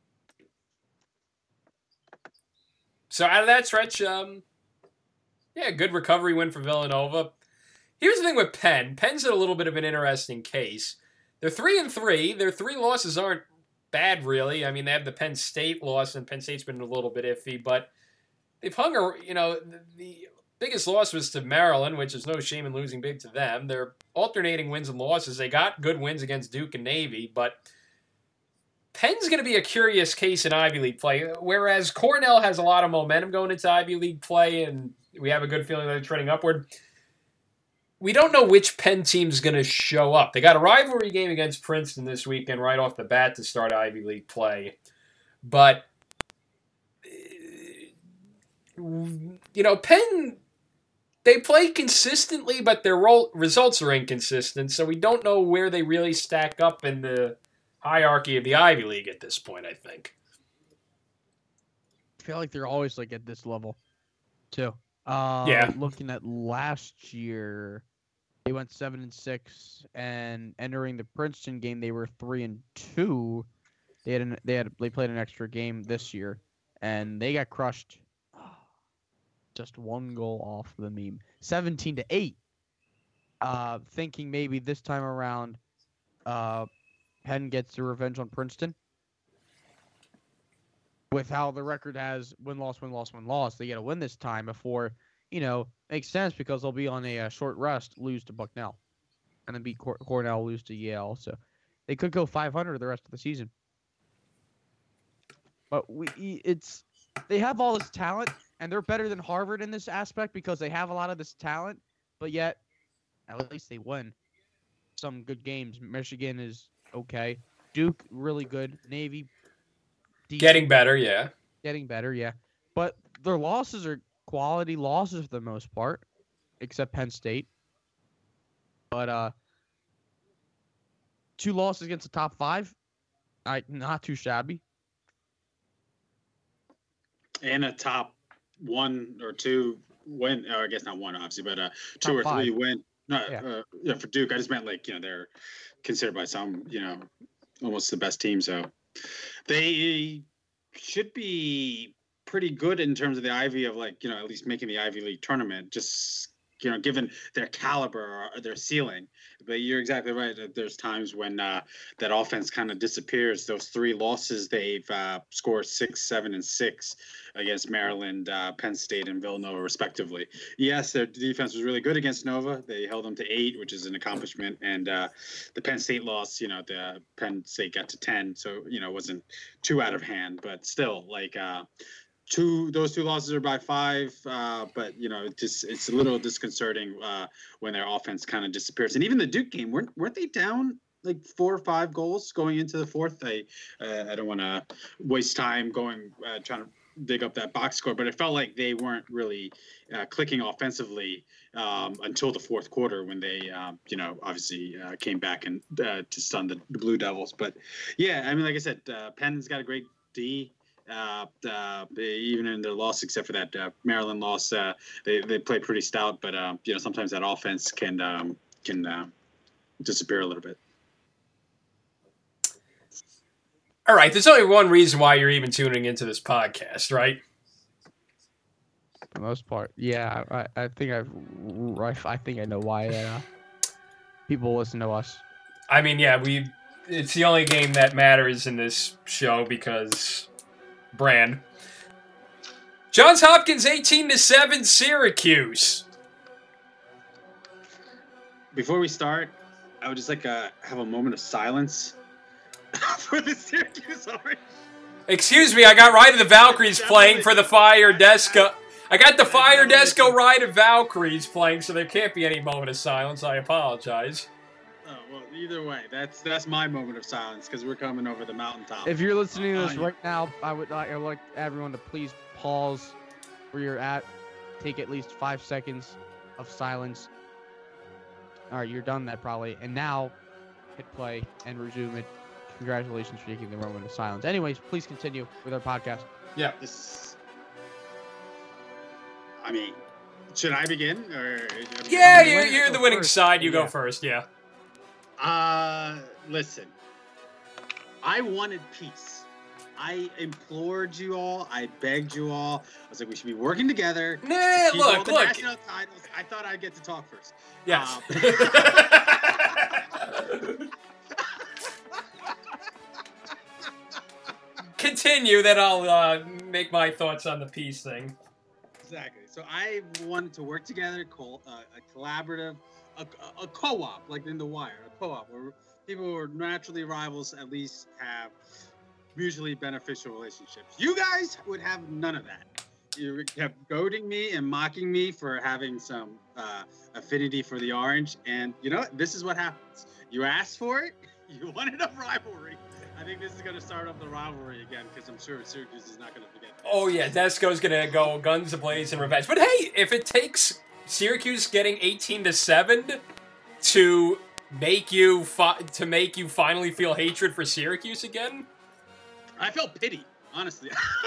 So out of that stretch, um, yeah, good recovery win for Villanova. Here's the thing with Penn. Penn's in a little bit of an interesting case. They're three and three. Their three losses aren't bad, really. I mean, they have the Penn State loss, and Penn State's been a little bit iffy, but they've hung a, you know, the, the biggest loss was to Maryland, which is no shame in losing big to them. They're alternating wins and losses. They got good wins against Duke and Navy, but Penn's going to be a curious case in Ivy League play, whereas Cornell has a lot of momentum going into Ivy League play, and we have a good feeling that they're trending upward. we don't know which Penn team's going to show up. They got a rivalry game against Princeton this weekend right off the bat to start Ivy League play. But, you know, Penn, they play consistently, but their role, results are inconsistent, so we don't know where they really stack up in the hierarchy of the Ivy League at this point, I think. I feel like they're always like at this level, too. Uh, yeah. Looking at last year, they went seven and six, and entering the Princeton game, they were three and two. They had an, they had they played an extra game this year, and they got crushed. Just one goal off the meme, seventeen to eight. Uh, thinking maybe this time around, uh, Penn gets the revenge on Princeton. With how the record has win loss win loss win loss, they got to win this time before. You know, makes sense because they'll be on a, a short rest, lose to Bucknell, and then beat Cor- Cornell, lose to Yale. So they could go five hundred the rest of the season. But we, it's they have all this talent, and they're better than Harvard in this aspect because they have a lot of this talent. But yet, at least they win some good games. Michigan is okay. Duke really good. Navy decent. Getting better, yeah. Getting better, yeah. But their losses are quality losses for the most part, except Penn State. But uh, two losses against the top five, I not too shabby. And a top one or two win, or I guess not one, obviously, but uh, two Top or five. three win. No, Yeah. uh, yeah, for Duke, I just meant like you know they're considered by some you know almost the best team, so they should be pretty good in terms of the Ivy of like you know at least making the Ivy League tournament. Just you know, given their caliber or their ceiling. But you're exactly right. There's times when uh, that offense kind of disappears. Those three losses, they've uh, scored six, seven, and six against Maryland, uh, Penn State, and Villanova, respectively. Yes, their defense was really good against Nova. They held them to eight, which is an accomplishment. And uh, the Penn State loss, you know, the Penn State got to ten, so you know, it wasn't too out of hand. But still, like. Uh, Two, those two losses are by five, uh, but you know, it just it's a little disconcerting uh, when their offense kind of disappears. And even the Duke game, weren't weren't they down like four or five goals going into the fourth? I uh, I don't want to waste time going uh, trying to dig up that box score, but it felt like they weren't really uh, clicking offensively um, until the fourth quarter when they, um, you know, obviously uh, came back and uh, to stun the, the Blue Devils. But yeah, I mean, like I said, uh, Penn's got a great D. Uh, uh, even in their loss, except for that uh, Maryland loss, uh, they they play pretty stout. But uh, you know, sometimes that offense can um, can uh, disappear a little bit. All right, there's only one reason why you're even tuning into this podcast, right? For the most part, yeah. I, I think I've I think I know why uh, people listen to us. I mean, yeah, we. It's the only game that matters in this show because. Brand. Johns Hopkins eighteen to seven Syracuse. Before we start, I would just like to have a moment of silence for the Syracuse Orange. Excuse me, I got Ride of the Valkyries playing for the Fire Desco. I got the Fire Desco Ride of Valkyries playing, so there can't be any moment of silence. I apologize. Oh, well, either way, that's that's my moment of silence because we're coming over the mountaintop. If you're listening to this Uh, right now, I would like, I would like everyone to please pause where you're at. Take at least five seconds of silence. All right, you're done that probably. And now, hit play and resume it. Congratulations for taking the moment of silence. Anyways, please continue with our podcast. Yeah. This, I mean, should I begin or? Yeah, I mean, you're, let me you're go the winning first. side. You Yeah. go first, yeah. Uh, listen. I wanted peace. I implored you all. I begged you all. I was like, we should be working together. to Nah, keep all look, the look. national titles. I thought I'd get to talk first. Yes. Um, Continue, then I'll uh, make my thoughts on the peace thing. Exactly. So I wanted to work together, co- uh, a collaborative, a, a co-op, like in The Wire, a co-op where people who are naturally rivals at least have mutually beneficial relationships. You guys would have none of that. you kept goading me and mocking me for having some uh, affinity for the orange, and you know what? This is what happens. You asked for it. You wanted a rivalry. I think this is going to start up the rivalry again because I'm sure Syracuse is not going to forget that. Oh yeah, Desco's gonna go guns ablaze and revenge. But hey, if it takes Syracuse getting eighteen to seven to make you fi- to make you finally feel hatred for Syracuse again, I felt pity, honestly.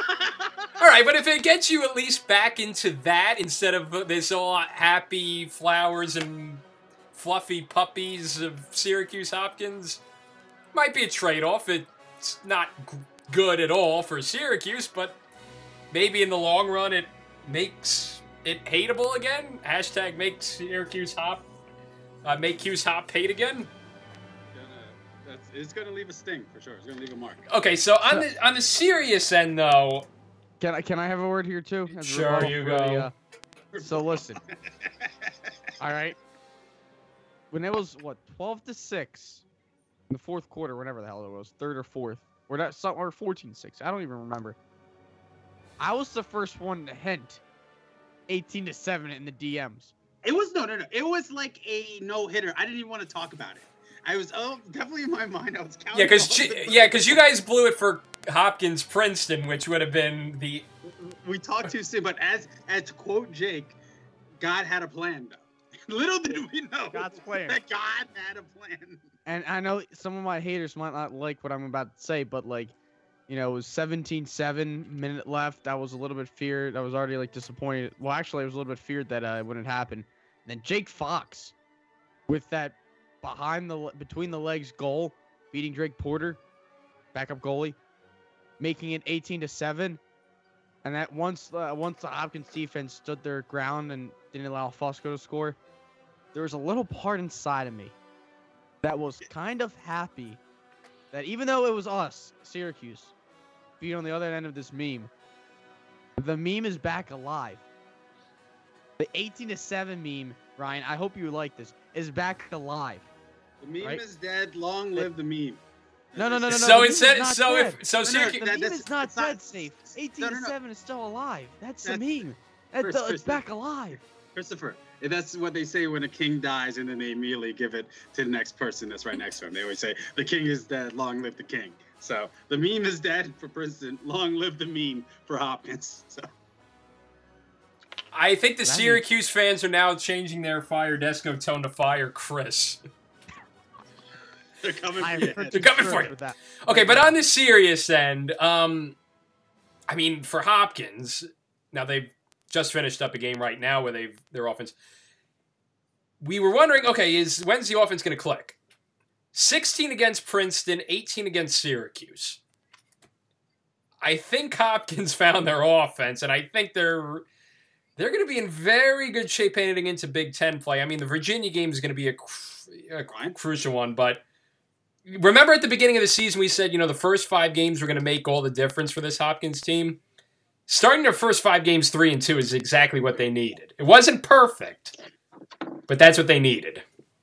all right. But if it gets you at least back into that instead of this all happy flowers and fluffy puppies of Syracuse Hopkins, might be a trade-off. It's not g- good at all for Syracuse, but maybe in the long run it makes it hateable again. Hashtag make Syracuse hop, uh, make Cuse hop hate again. Gonna, that's, it's going to leave a sting for sure. It's going to leave a mark. Okay, so on the on the serious end though, Can I can I have a word here too? As a Sure, rebuttal you for go. the, uh, so listen, all right. When it was what twelve to six in the fourth quarter, whenever the hell it was, third or fourth, or that some or fourteen six, I don't even remember. I was the first one to hint eighteen to seven in the D Ms. It was no, no, no. It was like a no hitter. I didn't even want to talk about it. I was oh, definitely in my mind. I was counting. yeah, because all the- yeah, because you guys blew it for Hopkins Princeton, which would have been the we talked too soon. But as as to quote Jake, God had a plan though. Little did we know God's plan. that God had a plan. And I know some of my haters might not like what I'm about to say, but like, you know, it was seventeen seven, minute left. I was a little bit feared. I was already like disappointed. Well, actually, I was a little bit feared that uh, it wouldn't happen. And then Jake Fox, with that behind the between the legs goal, beating Drake Porter, backup goalie, making it eighteen to seven. And that once uh, once the Hopkins defense stood their ground and didn't allow Fosco to score, there was a little part inside of me that was kind of happy that even though it was us, Syracuse, being on the other end of this meme, the meme is back alive. The eighteen to seven meme, Ryan, I hope you like this, is back alive. The meme Right? is dead. Long live the meme. No, no, no, no, no. so the meme instead is not so dead. if so No, no, Syracuse The that- meme that's- is not it's not- dead, Safe. eighteen no, to no, no. seven is still alive. That's the That's- meme. That, Chris, the- it's Chris, back alive. Christopher, that's what they say when a king dies, and then they immediately give it to the next person that's right next to him. They always say, "The king is dead. Long live the king." So the meme is dead for Princeton. Long live the meme for Hopkins. So I think the That means- Syracuse fans are now changing their fire Desco tone to fire Chris. they're coming I for am your pretty head. They're coming sure for you. that. Okay, but on the serious end, um, I mean, for Hopkins, now they've just finished up a game right now where they've their offense. We were wondering, okay, is when's the offense going to click? sixteen against Princeton, eighteen against Syracuse. I think Hopkins found their offense, and I think they're they're going to be in very good shape heading into Big Ten play. I mean, the Virginia game is going to be a, cr- a Right. crucial one, but remember at the beginning of the season we said, you know, the first five games were going to make all the difference for this Hopkins team. Starting their first five games three and two is exactly what they needed. It wasn't perfect, but that's what they needed.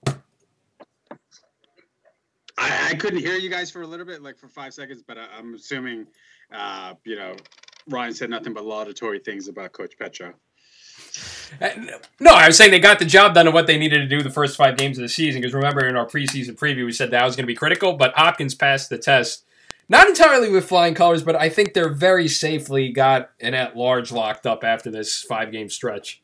I, I couldn't hear you guys for a little bit, like for five seconds, but I, I'm assuming, uh, you know, Ryan said nothing but laudatory things about Coach Petro. Uh, No, I was saying they got the job done of what they needed to do the first five games of the season, because remember in our preseason preview we said that was going to be critical, but Hopkins passed the test. Not entirely with flying colors, but I think they're very safely got an at-large locked up after this five-game stretch.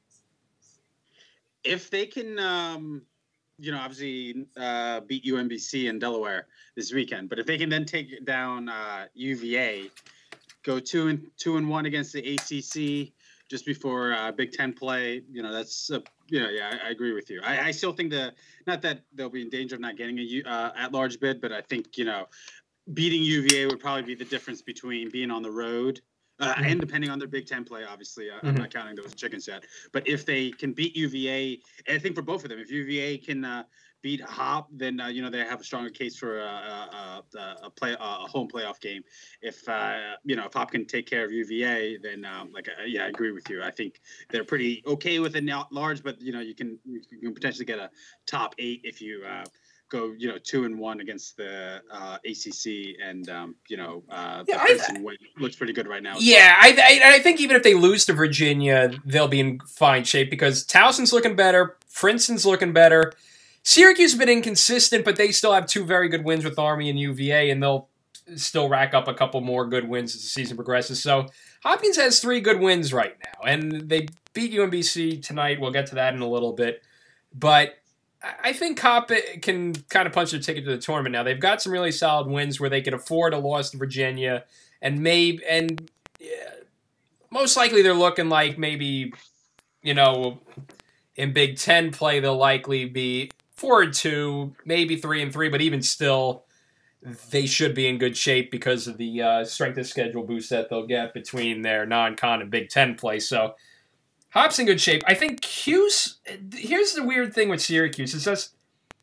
If they can, um, you know, obviously uh, beat U M B C in Delaware this weekend, but if they can then take down uh, U V A, go two and two and one against the A C C just before uh, Big Ten play, you know, that's uh, you know, yeah, I, I agree with you. I, I still think the not that they'll be in danger of not getting a U- uh, at-large bid, but I think you know, beating U V A would probably be the difference between being on the road. Uh, Mhm. And depending on their Big Ten play, obviously, uh, I'm Mhm. not counting those chickens yet. But if they can beat U V A, and I think for both of them, if U V A can uh, beat Hop, then uh, you know they have a stronger case for a, a, a, a play a home playoff game. If uh, you know if Hop can take care of U V A, then um, like uh, yeah, I agree with you. I think they're pretty okay with it now large, but you know you can you can potentially get a top eight if you uh, go, you know, two and one against the uh, A C C, and um, you know, uh, Yeah, the I- Princeton win looks pretty good right now. as Yeah, I, I I think even if they lose to Virginia, they'll be in fine shape because Towson's looking better, Princeton's looking better. Syracuse has been inconsistent, but they still have two very good wins with Army and U V A, and they'll still rack up a couple more good wins as the season progresses. So Hopkins has three good wins right now, and they beat U M B C tonight. We'll get to that in a little bit. But I think Hop can kind of punch their ticket to the tournament now. They've got some really solid wins where they can afford a loss to Virginia, and maybe and yeah, most likely they're looking like maybe, you know, in Big Ten play they'll likely be four and two, maybe three and three, but even still, they should be in good shape because of the uh, strength of schedule boost that they'll get between their non-con and Big Ten play. So Hop's in good shape. I think Hughes. Here's the weird thing with Syracuse: is just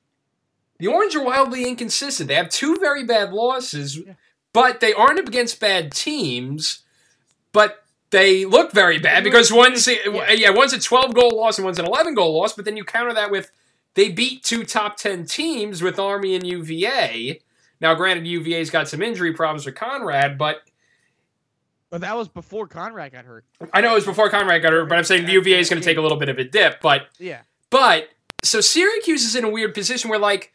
the Orange are wildly inconsistent. They have two very bad losses, yeah. but they aren't up against bad teams. But they look very bad because one's yeah. yeah, one's a twelve goal loss and one's an eleven goal loss. But then you counter that with they beat two top ten teams with Army and U V A. Now, granted, U V A's got some injury problems with Conrad, but. But that was before Conrad got hurt. I know it was before Conrad got hurt, but I'm saying the U V A is going to take a little bit of a dip. But yeah, but so Syracuse is in a weird position where, like,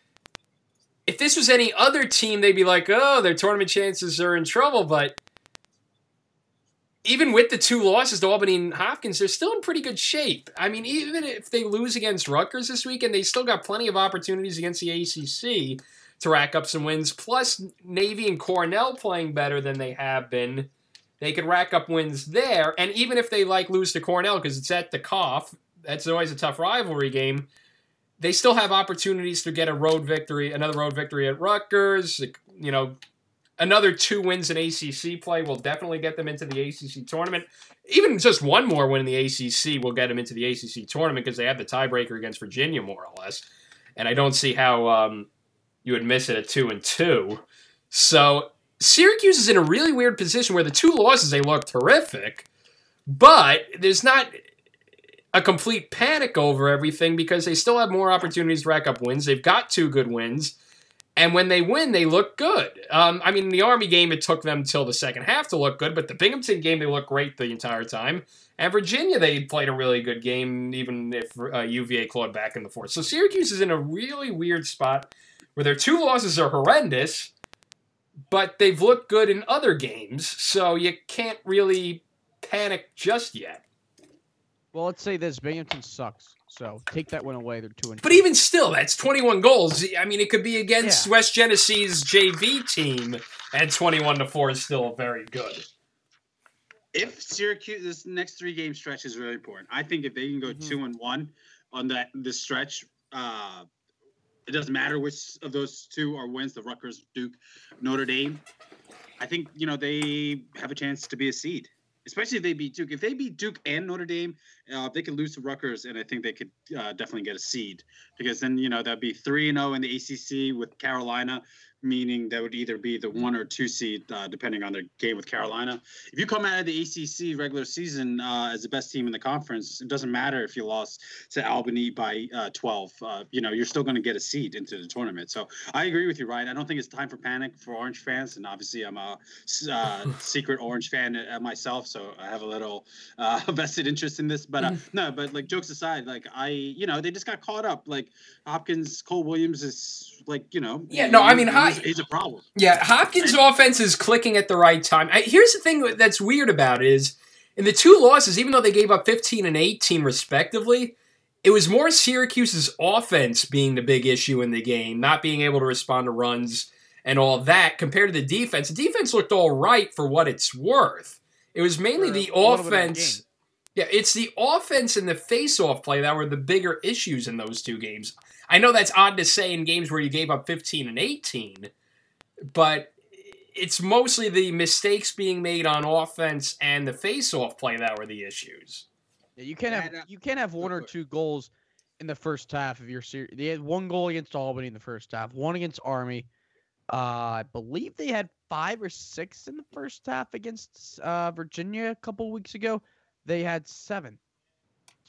if this was any other team, they'd be like, oh, their tournament chances are in trouble. But even with the two losses to Albany and Hopkins, they're still in pretty good shape. I mean, even if they lose against Rutgers this weekend, they still got plenty of opportunities against the A C C to rack up some wins. Plus, Navy and Cornell playing better than they have been. They could rack up wins there, and even if they like lose to Cornell because it's at the Cough, that's always a tough rivalry game. They still have opportunities to get a road victory, another road victory at Rutgers. You know, another two wins in A C C play will definitely get them into the A C C tournament. Even just one more win in the A C C will get them into the A C C tournament because they have the tiebreaker against Virginia, more or less. And I don't see how um, you would miss it at two and two. So. Syracuse is in a really weird position where the two losses, they look terrific, but there's not a complete panic over everything because they still have more opportunities to rack up wins. They've got two good wins, and when they win, they look good. Um, I mean, in the Army game, it took them until the second half to look good, but the Binghamton game, they looked great the entire time. And Virginia, they played a really good game, even if uh, U V A clawed back in the fourth. So Syracuse is in a really weird spot where their two losses are horrendous, but they've looked good in other games, so you can't really panic just yet. Well, let's say this. Binghamton sucks, so take that one away. They're two and two. But even still, that's twenty-one goals. I mean, it could be against yeah. West Genesee's J V team, and twenty-one to four is still very good. If Syracuse, this next three-game stretch is really important. I think if they can go mm-hmm. two and one on that this stretch, uh, it doesn't matter which of those two are wins, the Rutgers, Duke, Notre Dame. I think, you know, they have a chance to be a seed, especially if they beat Duke. If they beat Duke and Notre Dame, uh, they could lose to Rutgers, and I think they could uh, definitely get a seed because then, you know, that'd be three and oh in the A C C with Carolina, meaning that would either be the one or two seed, uh, depending on their game with Carolina. If you come out of the A C C regular season uh, as the best team in the conference, it doesn't matter if you lost to Albany by uh, twelve. Uh, you know, you're still going to get a seed into the tournament. So I agree with you, Ryan. I don't think it's time for panic for Orange fans, and obviously I'm a uh, secret Orange fan uh, myself, so I have a little uh, vested interest in this. But uh, no, but like jokes aside, like I, you know, they just got caught up. Like Hopkins, Cole Williams is. Like, you know. Yeah, no, I mean, he's, he's a problem. Yeah, Hopkins' offense is clicking at the right time. I, here's the thing that's weird about it is, in the two losses, even though they gave up fifteen and eighteen respectively, it was more Syracuse's offense being the big issue in the game, not being able to respond to runs and all that, compared to the defense. The defense looked all right for what it's worth. It was mainly for the offense. Yeah, it's the offense and the face-off play that were the bigger issues in those two games. I know that's odd to say in games where you gave up fifteen and eighteen, but it's mostly the mistakes being made on offense and the face-off play that were the issues. Yeah, you can't have you can't have one or two goals in the first half of your series. They had one goal against Albany in the first half, one against Army. Uh, I believe they had five or six in the first half against uh, Virginia a couple weeks ago. They had seven.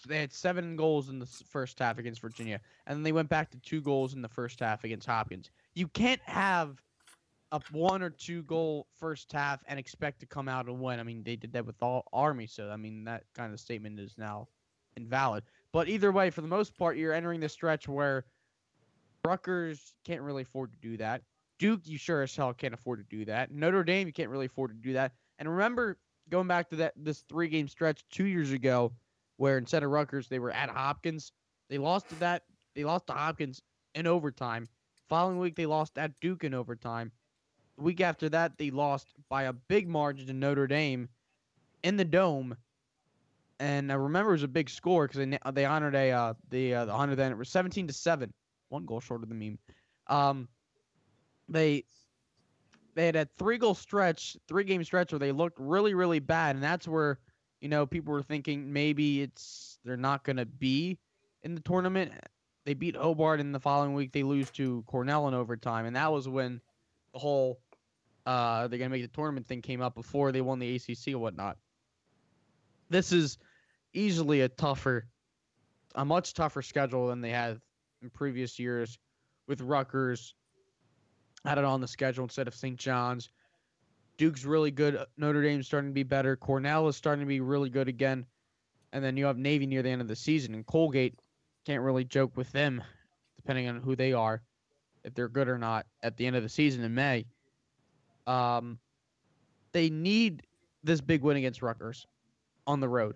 they had seven goals in the s- first half against Virginia, and then they went back to two goals in the first half against Hopkins. You can't have a one or two goal first half and expect to come out and win. I mean, they did that with all Army, so I mean that kind of statement is now invalid. But either way, for the most part, you're entering the stretch where Rutgers can't really afford to do that. Duke, you sure as hell can't afford to do that. Notre Dame, you can't really afford to do that. And remember, going back to that this three game stretch two years ago, where instead of Rutgers they were at Hopkins, they lost to that. They lost to Hopkins in overtime. Following week, they lost at Duke in overtime. The week after that, they lost by a big margin to Notre Dame in the Dome. And I remember it was a big score because they they honored a uh, the uh, the honor then it was seventeen to seven, one goal short of the meme. Um, they they had a three goal stretch, three game stretch where they looked really really bad, and that's where you know people were thinking maybe it's they're not gonna be in the tournament. They beat Hobart, and the following week they lose to Cornell in overtime, and that was when the whole uh, they're gonna make the tournament thing came up before they won the A C C and whatnot. This is easily a tougher, a much tougher schedule than they had in previous years with Rutgers had it on the schedule instead of Saint John's. Duke's really good. Notre Dame's starting to be better. Cornell is starting to be really good again. And then you have Navy near the end of the season. And Colgate, can't really joke with them, depending on who they are, if they're good or not, at the end of the season in May. Um, they need this big win against Rutgers on the road.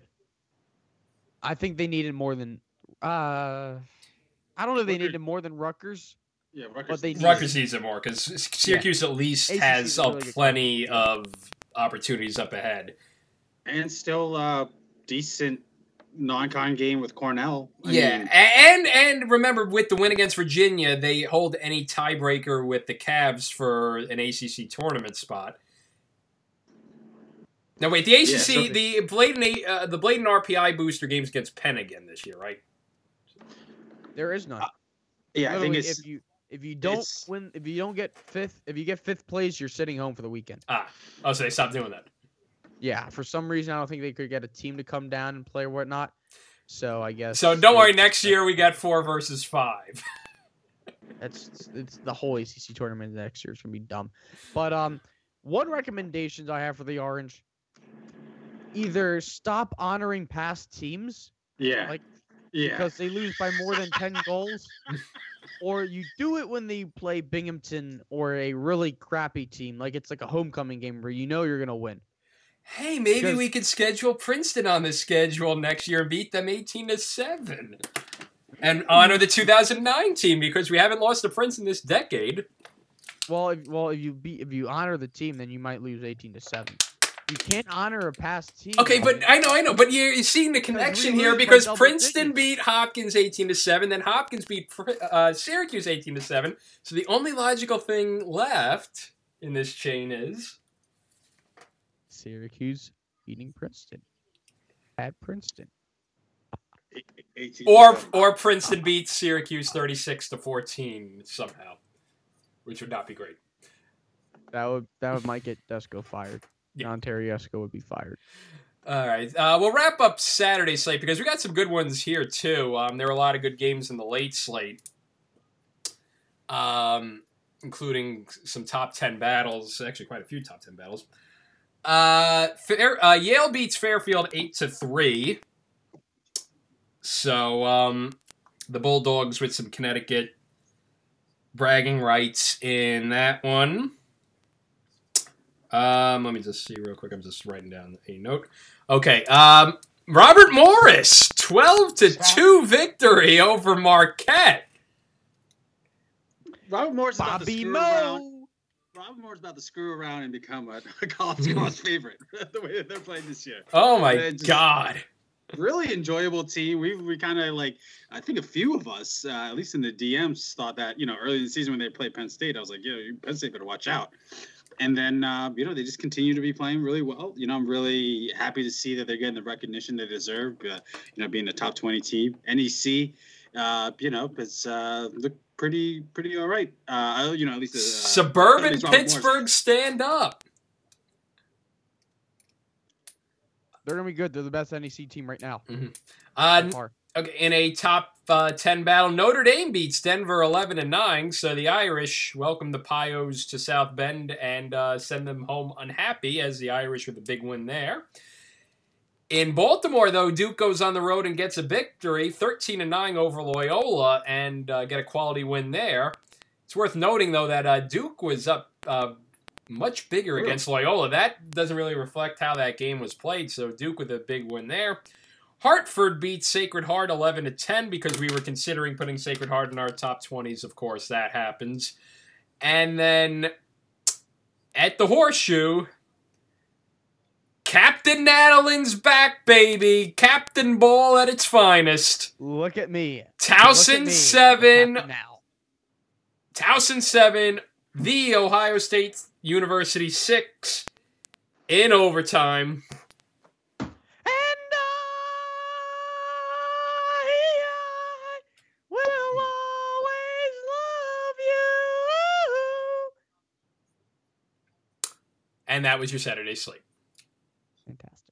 I think they needed more than uh, I don't know if they Rutgers- needed more than Rutgers. Yeah, Rutgers. But they need- Rutgers needs it more because Syracuse at least A C C has is a a really good plenty conference, of opportunities up ahead. and still uh, decent non-con game with Cornell. I yeah, mean, and and remember with the win against Virginia, they hold any tiebreaker with the Cavs for an A C C tournament spot. Now wait, the A C C, so- the Bladen, uh, the Bladen R P I booster games against Penn again this year, right? There is none. Uh, yeah, I think Literally, it's if you if you don't it's- win, if you don't get fifth, if you get fifth place, you're sitting home for the weekend. Ah, oh, so they stopped doing that. Yeah, for some reason, I don't think they could get a team to come down and play or whatnot. So I guess. So don't worry, it's- next year we got four versus five. It's it's the whole A C C tournament next year is gonna be dumb. But um, one recommendations I have for the Orange: either stop honoring past teams yeah, like- yeah. because they lose by more than ten goals, or you do it when they play Binghamton or a really crappy team, like it's like a homecoming game where you know you're gonna win. Hey, maybe Because- we could schedule Princeton on the schedule next year and beat them eighteen to seven. And honor the two thousand nine team because we haven't lost to Princeton this decade. Well, if, well, if you beat if you honor the team, then you might lose eighteen to seven. You can't honor a past team. Okay, but though. I know, I know, but you're, you're seeing the connection we here lose by because double Princeton digits. beat Hopkins eighteen to seven, then Hopkins beat uh, Syracuse eighteen to seven. So the only logical thing left in this chain is Syracuse beating Princeton at Princeton. eighteen or percent. or Princeton beats Syracuse thirty-six to fourteen somehow, which would not be great. That would that would might get Desco fired. Yeah. John Terryesco would be fired. All right, uh, we'll wrap up Saturday slate because we got some good ones here too. Um, there were a lot of good games in the late slate, um, including some top ten battles. Actually, quite a few top ten battles. Uh, Fair, uh, Yale beats Fairfield eight to three. So um, the Bulldogs with some Connecticut bragging rights in that one. Um, let me just see real quick. I'm just writing down a note. Okay. Um, Robert Morris, twelve to two victory over Marquette. Robert Moore's about to Bobby screw around. Mo. Robert Moore's about to screw around and become a, a college college favorite. The way that they're playing this year. Oh my Yeah, just- God. Really enjoyable team. We we kind of like. I think a few of us, uh, at least in the D Ms, thought that you know early in the season when they played Penn State, I was like, yeah, Penn State better watch out. And then uh, you know they just continue to be playing really well. You know I'm really happy to see that they're getting the recognition they deserve. Uh, you know being a top twenty team. N E C, uh, you know, it's uh, looked pretty pretty all right. Uh, you know at least uh, Suburban at least Robert Moore's- Pittsburgh stand up. They're gonna be good. They're the best N E C team right now. Mm-hmm. by Uh, far. okay, in a top uh, ten battle, Notre Dame beats Denver eleven and nine. So the Irish welcome the Pios to South Bend and uh, send them home unhappy, as the Irish with a big win there. In Baltimore, though, Duke goes on the road and gets a victory, thirteen and nine over Loyola, and uh, get a quality win there. It's worth noting, though, that uh, Duke was up uh, much bigger Really? against Loyola. That doesn't really reflect how that game was played, so Duke with a big win there. Hartford beats Sacred Heart eleven to ten because we were considering putting Sacred Heart in our top twenties. Of course, that happens. And then at the Horseshoe, Captain Natalie's back, baby. Captain Ball at its finest. Look at me. Towson Look at me, seven. Captain Now. Towson seven. The Ohio State University six. In overtime. And I, I will always love you. And that was your Saturday slate. Fantastic.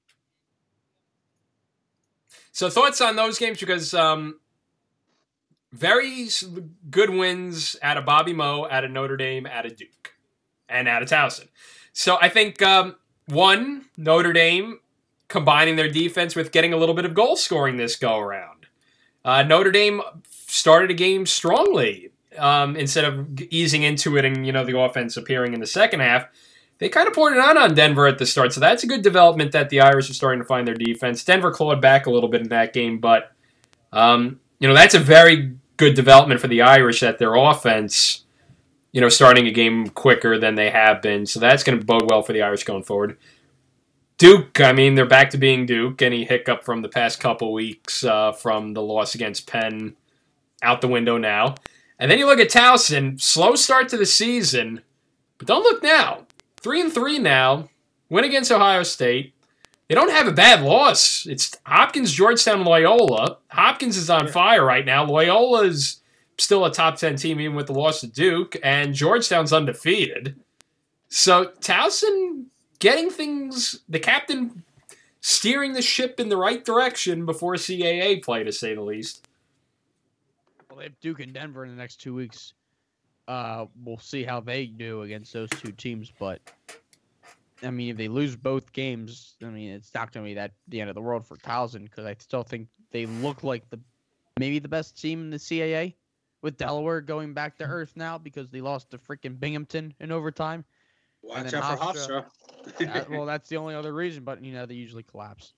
So thoughts on those games, because um, very s- good wins out of Bobby Moe, out of Notre Dame, out of Duke, and out of Towson. So I think, um, one, Notre Dame combining their defense with getting a little bit of goal scoring this go-around. Uh, Notre Dame started a game strongly um, instead of easing into it and, you know, the offense appearing in the second half. They kind of poured it on on Denver at the start, so that's a good development that the Irish are starting to find their defense. Denver clawed back a little bit in that game, but um, you know, that's a very good development for the Irish, that their offense, you know, starting a game quicker than they have been. So that's going to bode well for the Irish going forward. Duke, I mean, they're back to being Duke. Any hiccup from the past couple weeks uh, from the loss against Penn out the window now. And then you look at Towson, slow start to the season, but don't look now. Three and three now, win against Ohio State. They don't have a bad loss. It's Hopkins, Georgetown, Loyola. Hopkins is on Yeah. fire right now. Loyola's still a top ten team even with the loss to Duke, and Georgetown's undefeated. So Towson getting things, the captain steering the ship in the right direction before C A A play, to say the least. Well, they have Duke and Denver in the next two weeks. Uh, we'll see how they do against those two teams, but I mean, if they lose both games, I mean, it's not going to be that the end of the world for Towson, because I still think they look like the maybe the best team in the C A A, with Delaware going back to earth now because they lost to freaking Binghamton in overtime. Watch then out for Hofstra. Hofstra. Uh, well, that's the only other reason, but you know they usually collapse.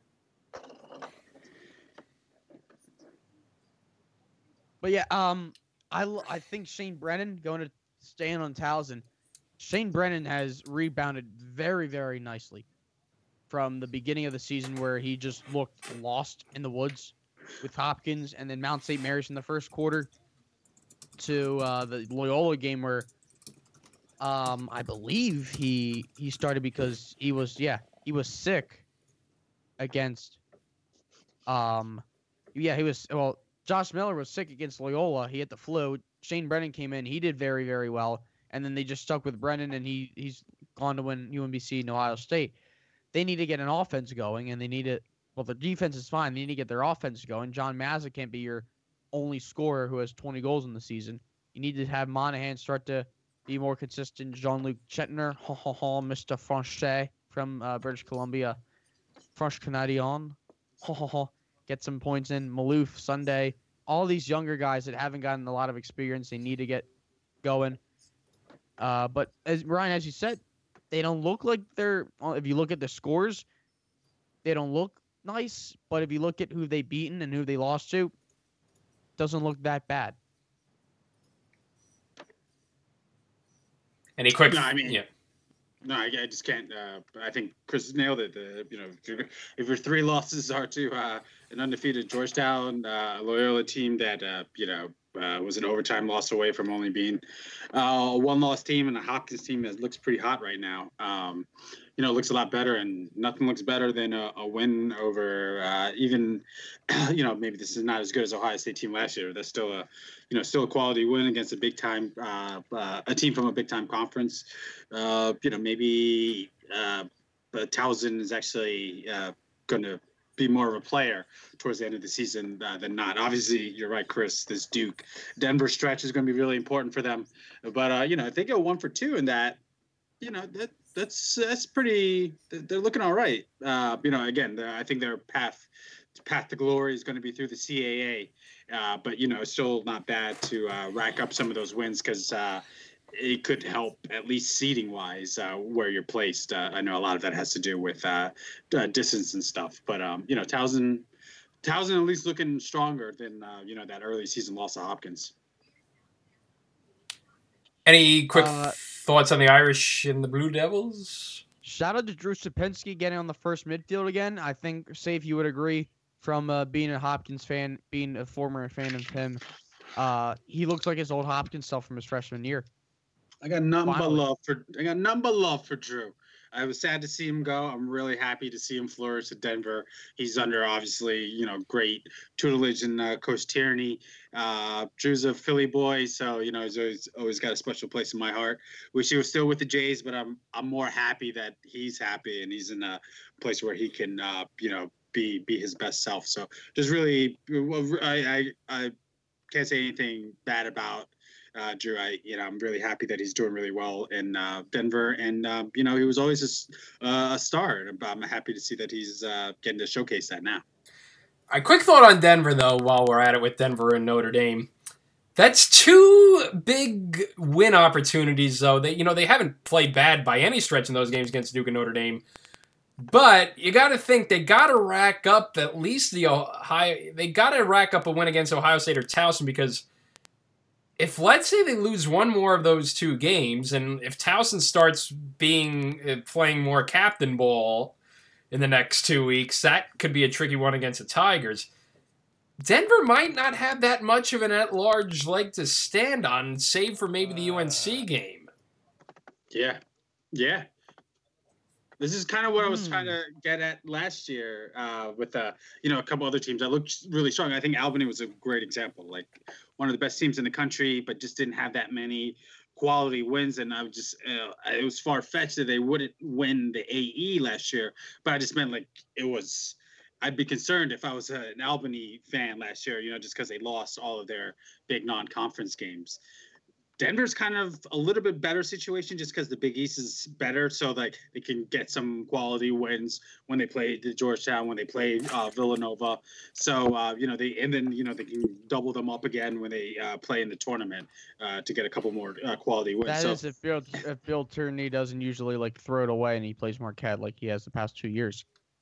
But yeah, um, I, l- I think Shane Brennan going to stand on Towson. Shane Brennan has rebounded very, very nicely from the beginning of the season where he just looked lost in the woods with Hopkins and then Mount Saint Mary's in the first quarter to uh, the Loyola game where um, I believe he he started because he was yeah he was sick against um yeah he was well Josh Miller was sick against Loyola. He had the flu. Shane Brennan came in. He did very, very well. And then they just stuck with Brennan, and he, he's gone to win U M B C and Ohio State. They need to get an offense going, and they need to – well, the defense is fine. They need to get their offense going. John Mazza can't be your only scorer who has twenty goals in the season. You need to have Monahan start to be more consistent. Jean-Luc Chetner, ha, ha, ha, Mister Francais from uh, British Columbia, French Canadian, ha, ha, ha. Get some points in. Maloof, Sunday, all these younger guys that haven't gotten a lot of experience, they need to get going. Uh, but as Ryan, as you said, they don't look like they're. If you look at the scores, they don't look nice. But if you look at who they beaten and who they lost to, doesn't look that bad. Any quick? No, I mean- yeah. No, I, I just can't. Uh, I think Chris nailed it. The, you know, if, your if your three losses are to uh, an undefeated Georgetown, uh, Loyola team that uh, you know uh, was an overtime loss away from only being uh, a one-loss team, and a Hopkins team that looks pretty hot right now. Um, you know, looks a lot better, and nothing looks better than a, a win over uh, even. You know, maybe this is not as good as Ohio State team last year. That's still a, you know, still a quality win against a big time, uh, uh, a team from a big time conference. Uh, you know, maybe uh, but Towson is actually, uh, going to be more of a player towards the end of the season uh, than not. Obviously, you're right, Chris. This Duke Denver stretch is going to be really important for them. But uh, you know, if they go one for two in that, you know, that that's that's pretty. They're looking all right. Uh, you know, again, I think their path path to glory is going to be through the C A A. Uh, but you know, it's still not bad to uh, rack up some of those wins because. Uh, It could help, at least seating wise, uh, where you're placed. Uh, I know a lot of that has to do with uh, uh, distance and stuff. But, um, you know, Towson, Towson at least looking stronger than, uh, you know, that early season loss of Hopkins. Any quick Uh, thoughts on the Irish and the Blue Devils? Shout out to Drew Sapinski getting on the first midfield again. I think, Safe, you would agree, from uh, being a Hopkins fan, being a former fan of him, uh, he looks like his old Hopkins self from his freshman year. I got none but Finally. love for I got none but love for Drew. I was sad to see him go. I'm really happy to see him flourish at Denver. He's under obviously, you know, great tutelage and uh, Coach Tierney. Uh, Drew's a Philly boy, so you know he's always always got a special place in my heart. Wish he was still with the Jays, but I'm I'm more happy that he's happy and he's in a place where he can, uh, you know, be be his best self. So just really, I I, I can't say anything bad about. Uh, Drew, I you know I'm really happy that he's doing really well in uh, Denver, and uh, you know he was always a, uh, a star. And I'm happy to see that he's uh, getting to showcase that now. A quick thought on Denver, though, while we're at it with Denver and Notre Dame. That's two big win opportunities, though. They you know they haven't played bad by any stretch in those games against Duke and Notre Dame. But you got to think they got to rack up at least the Ohio. They got to rack up a win against Ohio State or Towson because. If, let's say, they lose one more of those two games, and if Towson starts being uh, playing more captain ball in the next two weeks, that could be a tricky one against the Tigers. Denver might not have that much of an at-large leg to stand on, save for maybe the U N C game. Yeah, yeah. This is kind of what I was Hmm. trying to get at last year uh, with, uh, you know, a couple other teams that looked really strong. I think Albany was a great example, like one of the best teams in the country, but just didn't have that many quality wins. And I was just, uh, it was far-fetched that they wouldn't win the A E last year. But I just meant like it was, I'd be concerned if I was a, an Albany fan last year, you know, just because they lost all of their big non-conference games. Denver's kind of a little bit better situation just because the Big East is better, so like they can get some quality wins when they play the Georgetown, when they play uh, Villanova. So uh, you know they and then you know they can double them up again when they uh, play in the tournament uh, to get a couple more uh, quality wins. That so, is if Bill, if Bill Tierney doesn't usually like throw it away and he plays Marquette like he has the past two years.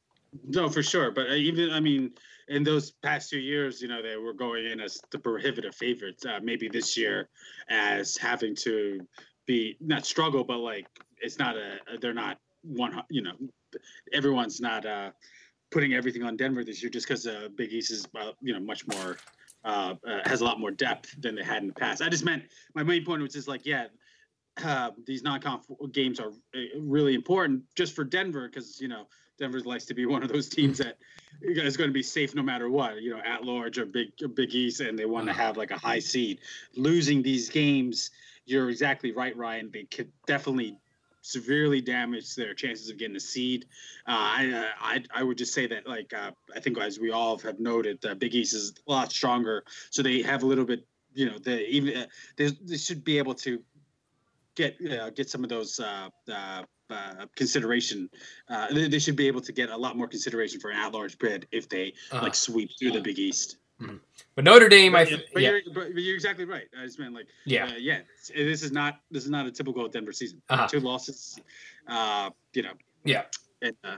No, for sure. But even, I mean, in those past two years, you know, they were going in as the prohibitive favorites. Uh, maybe this year as having to be not struggle, but like it's not a, they're not one, you know, everyone's not uh, putting everything on Denver this year just because uh, Big East is, uh, you know, much more, uh, uh, has a lot more depth than they had in the past. I just meant, my main point was just like, yeah, uh, these non-conf games are really important just for Denver because, you know, Denver likes to be one of those teams that is going to be safe no matter what, you know, at large or big, or Big East, and they want to have like a high seed. Losing these games, you're exactly right, Ryan. They could definitely severely damage their chances of getting a seed. Uh, I, uh, I I would just say that, like, uh, I think as we all have noted, uh, Big East is a lot stronger, so they have a little bit, you know, they even uh, they, they should be able to get uh, get some of those uh, uh, uh, consideration. Uh, they, they should be able to get a lot more consideration for an at-large bid if they Uh-huh. like sweep through the Big East. But Notre Dame, I But, th- but, yeah, you're, but you're exactly right. I just meant like yeah. uh, yeah. This is not this is not a typical Denver season. Uh-huh. Two losses, uh, you know. Yeah. And, uh,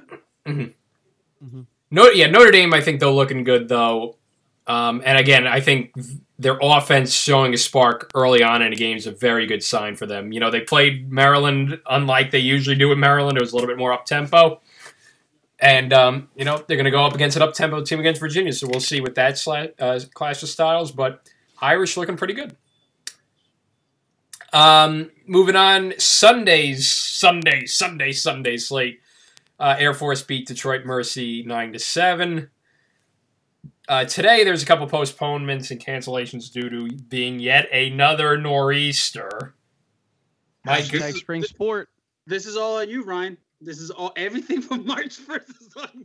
No, yeah, Notre Dame, I think they're looking good, though. Um, and again, I think their offense showing a spark early on in a game is a very good sign for them. You know, they played Maryland unlike they usually do with Maryland. It was a little bit more up-tempo. And, um, you know, they're going to go up against an up-tempo team against Virginia, so we'll see with that sla- uh, clash of styles. But Irish looking pretty good. Um, moving on, Sundays, Sunday, Sunday, Sunday slate. Uh, Air Force beat Detroit Mercy nine to seven. Uh, today, there's a couple postponements and cancellations due to being yet another nor'easter. My Hashtag good, spring sport. this is all on you, Ryan. This is all everything from March first is on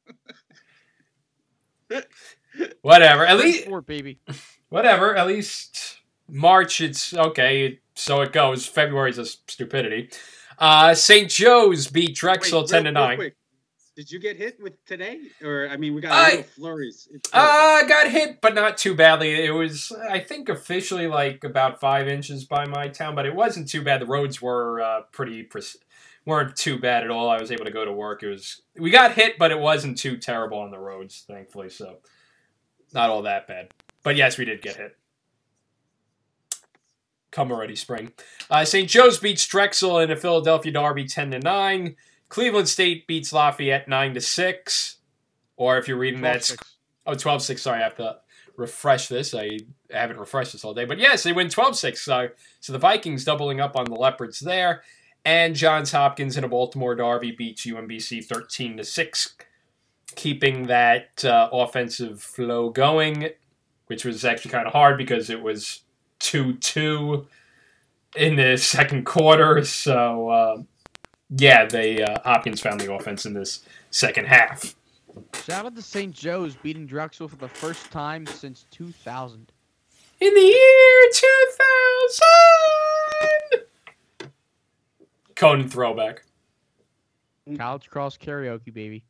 you. Whatever. At First least, four, baby. whatever. At least March, it's okay. So it goes. February's a stupidity. Uh, Saint Joe's beat Drexel Wait, ten real- to real nine. quick. Did you get hit with today? Or I mean, we got I- a little flurries. It's Uh, got hit, but not too badly. It was, I think, officially like about five inches by my town, but it wasn't too bad. The roads were uh, pretty pres- weren't too bad at all. I was able to go to work. It was we got hit, but it wasn't too terrible on the roads, thankfully. So not all that bad. But yes, we did get hit. Come already, spring. Uh, Saint Joe's beats Drexel in a Philadelphia derby ten to nine. Cleveland State beats Lafayette nine to six. Or if you're reading that, twelve six. oh, twelve six, sorry, I have to refresh this. I haven't refreshed this all day. But yes, they win twelve six. So, so the Vikings doubling up on the Leopards there. And Johns Hopkins in a Baltimore derby beats U M B C thirteen to six, keeping that uh, offensive flow going, which was actually kind of hard because it was two two in the second quarter. So, uh, yeah, they uh, Hopkins found the offense in this second half. Shout out to Saint Joe's beating Drexel for the first time since two thousand. In the year two thousand! Conan throwback. College cross karaoke, baby.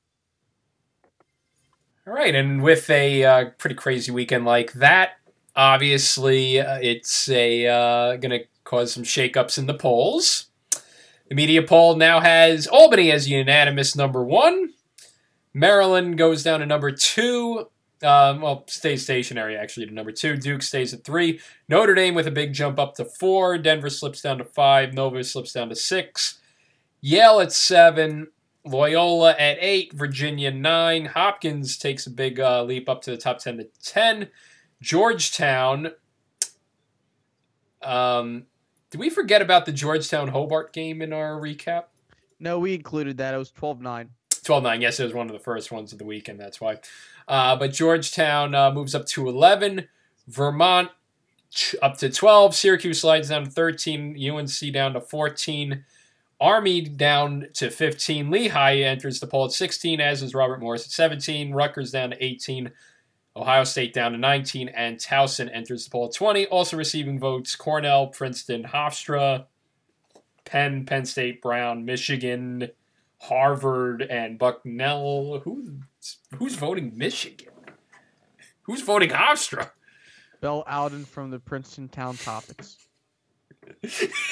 All right, and with a uh, pretty crazy weekend like that, obviously uh, it's a uh, going to cause some shakeups in the polls. The media poll now has Albany as unanimous number one. Maryland goes down to number two. Um, well, stays stationary actually to number two. Duke stays at three. Notre Dame with a big jump up to four. Denver slips down to five. Nova slips down to six. Yale at seven. Loyola at eight. Virginia nine. Hopkins takes a big uh, leap up to the top ten to ten. Georgetown. Um, did we forget about the Georgetown Hobart game in our recap? No, we included that. It was twelve nine. twelve nine, yes, it was one of the first ones of the weekend, that's why. Uh, but Georgetown uh, moves up to eleven. Vermont up to twelve. Syracuse slides down to thirteen. U N C down to fourteen. Army down to fifteen. Lehigh enters the poll at sixteen, as is Robert Morris at seventeen. Rutgers down to eighteen. Ohio State down to nineteen. And Towson enters the poll at twenty. Also receiving votes, Cornell, Princeton, Hofstra, Penn, Penn State, Brown, Michigan, Harvard, and Bucknell. Who, who's voting Michigan? Who's voting Hofstra? Bell Alden from the Princeton Town Topics. I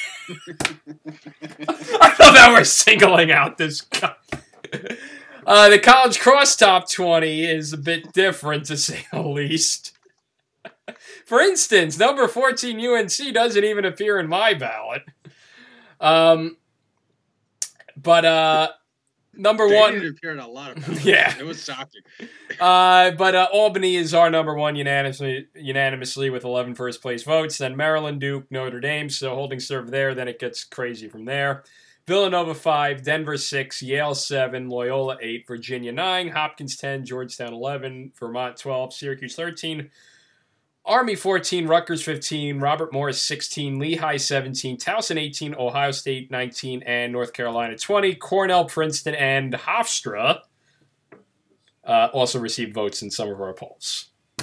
thought that we're singling out this guy. Uh, the College Cross Top twenty is a bit different, to say the least. For instance, number fourteen U N C doesn't even appear in my ballot. Um, but uh, number They one, didn't appear in a lot of ballots. Yeah. It was shocking. uh, but uh, Albany is our number one unanimously, unanimously with eleven first place votes. Then Maryland, Duke, Notre Dame, so holding serve there. Then it gets crazy from there. Villanova five, Denver six, Yale seven, Loyola eight, Virginia nine, Hopkins ten, Georgetown eleven, Vermont twelve, Syracuse thirteen, Army fourteen, Rutgers fifteen, Robert Morris sixteen, Lehigh seventeen, Towson eighteen, Ohio State nineteen, and North Carolina twenty. Cornell, Princeton, and Hofstra uh, also received votes in some of our polls.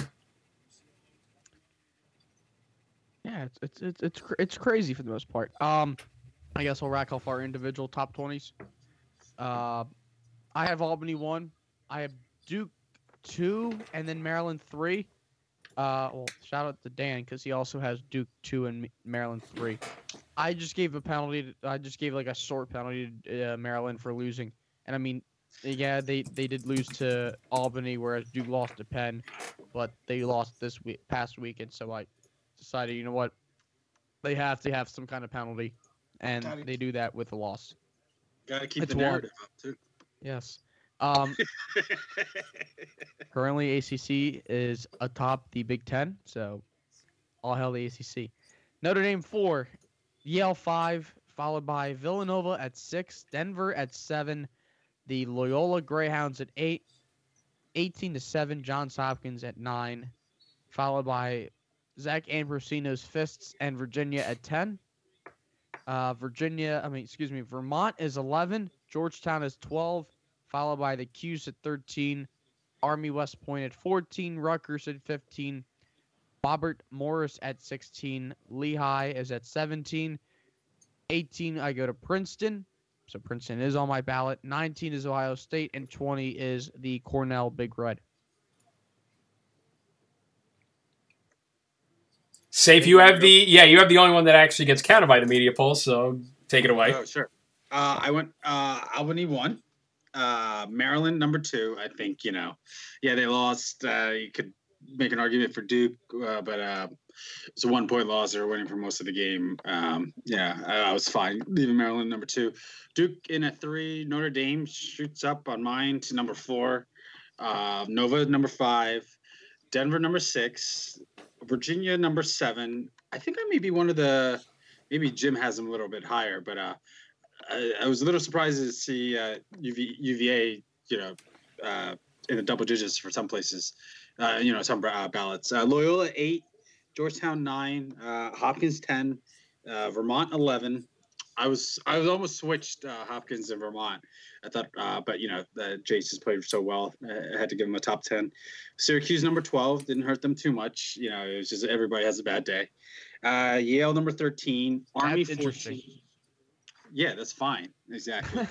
Yeah, it's it's it's it's, cr- it's crazy for the most part. Um, I guess we'll rack off our individual top twenties. Uh, I have Albany one. I have Duke two, and then Maryland three. Uh, well, shout out to Dan because he also has Duke two and M- Maryland three. I just gave a penalty. To, I just gave like a short penalty to uh, Maryland for losing, and I mean, yeah, they they did lose to Albany, whereas Duke lost to Penn, but they lost this week past weekend, so I decided, you know what, they have to have some kind of penalty, and Got it. they do that with a loss. Gotta keep It's the one. narrative up too. Yes. Um, currently, A C C is atop the Big Ten, so all hail the A C C. Notre Dame four, Yale five, followed by Villanova at six, Denver at seven, the Loyola Greyhounds at eight, eighteen to seven, Johns Hopkins at nine, followed by Zach Ambrosino's Fists and Virginia at ten. Uh, Virginia, I mean, excuse me, Vermont is eleven. Georgetown is twelve, followed by the Cuse at thirteen, Army West Point at fourteen, Rutgers at fifteen, Robert Morris at sixteen, Lehigh is at seventeen, eighteen I go to Princeton, so Princeton is on my ballot, nineteen is Ohio State, and twenty is the Cornell Big Red. Safe, you have the yeah, you have the only one that actually gets counted by the media poll, so take it away. Oh, sure. Uh, I went uh, Albany one, uh, Maryland number two. I think you know, yeah, they lost. Uh, you could make an argument for Duke, uh, but uh, it's a one point loss. They were winning for most of the game. Um, yeah, I, I was fine leaving Maryland number two. Duke in a three. Notre Dame shoots up on mine to number four. Uh, Nova number five. Denver number six. Virginia number seven. I think I may be one of the. Maybe Jim has them a little bit higher, but uh, I, I was a little surprised to see uh, U V, U V A, you know, uh, in the double digits for some places. Uh, you know, some uh, ballots. Uh, Loyola eight, Georgetown nine, uh, Hopkins ten, uh, Vermont eleven. I was I was almost switched uh, Hopkins and Vermont. I thought, uh, but you know, uh, Jace has played so well. I had to give him a top ten. Syracuse number twelve didn't hurt them too much. You know, it was just everybody has a bad day. Uh, Yale number thirteen, Army That's fourteen. Yeah, that's fine. Exactly.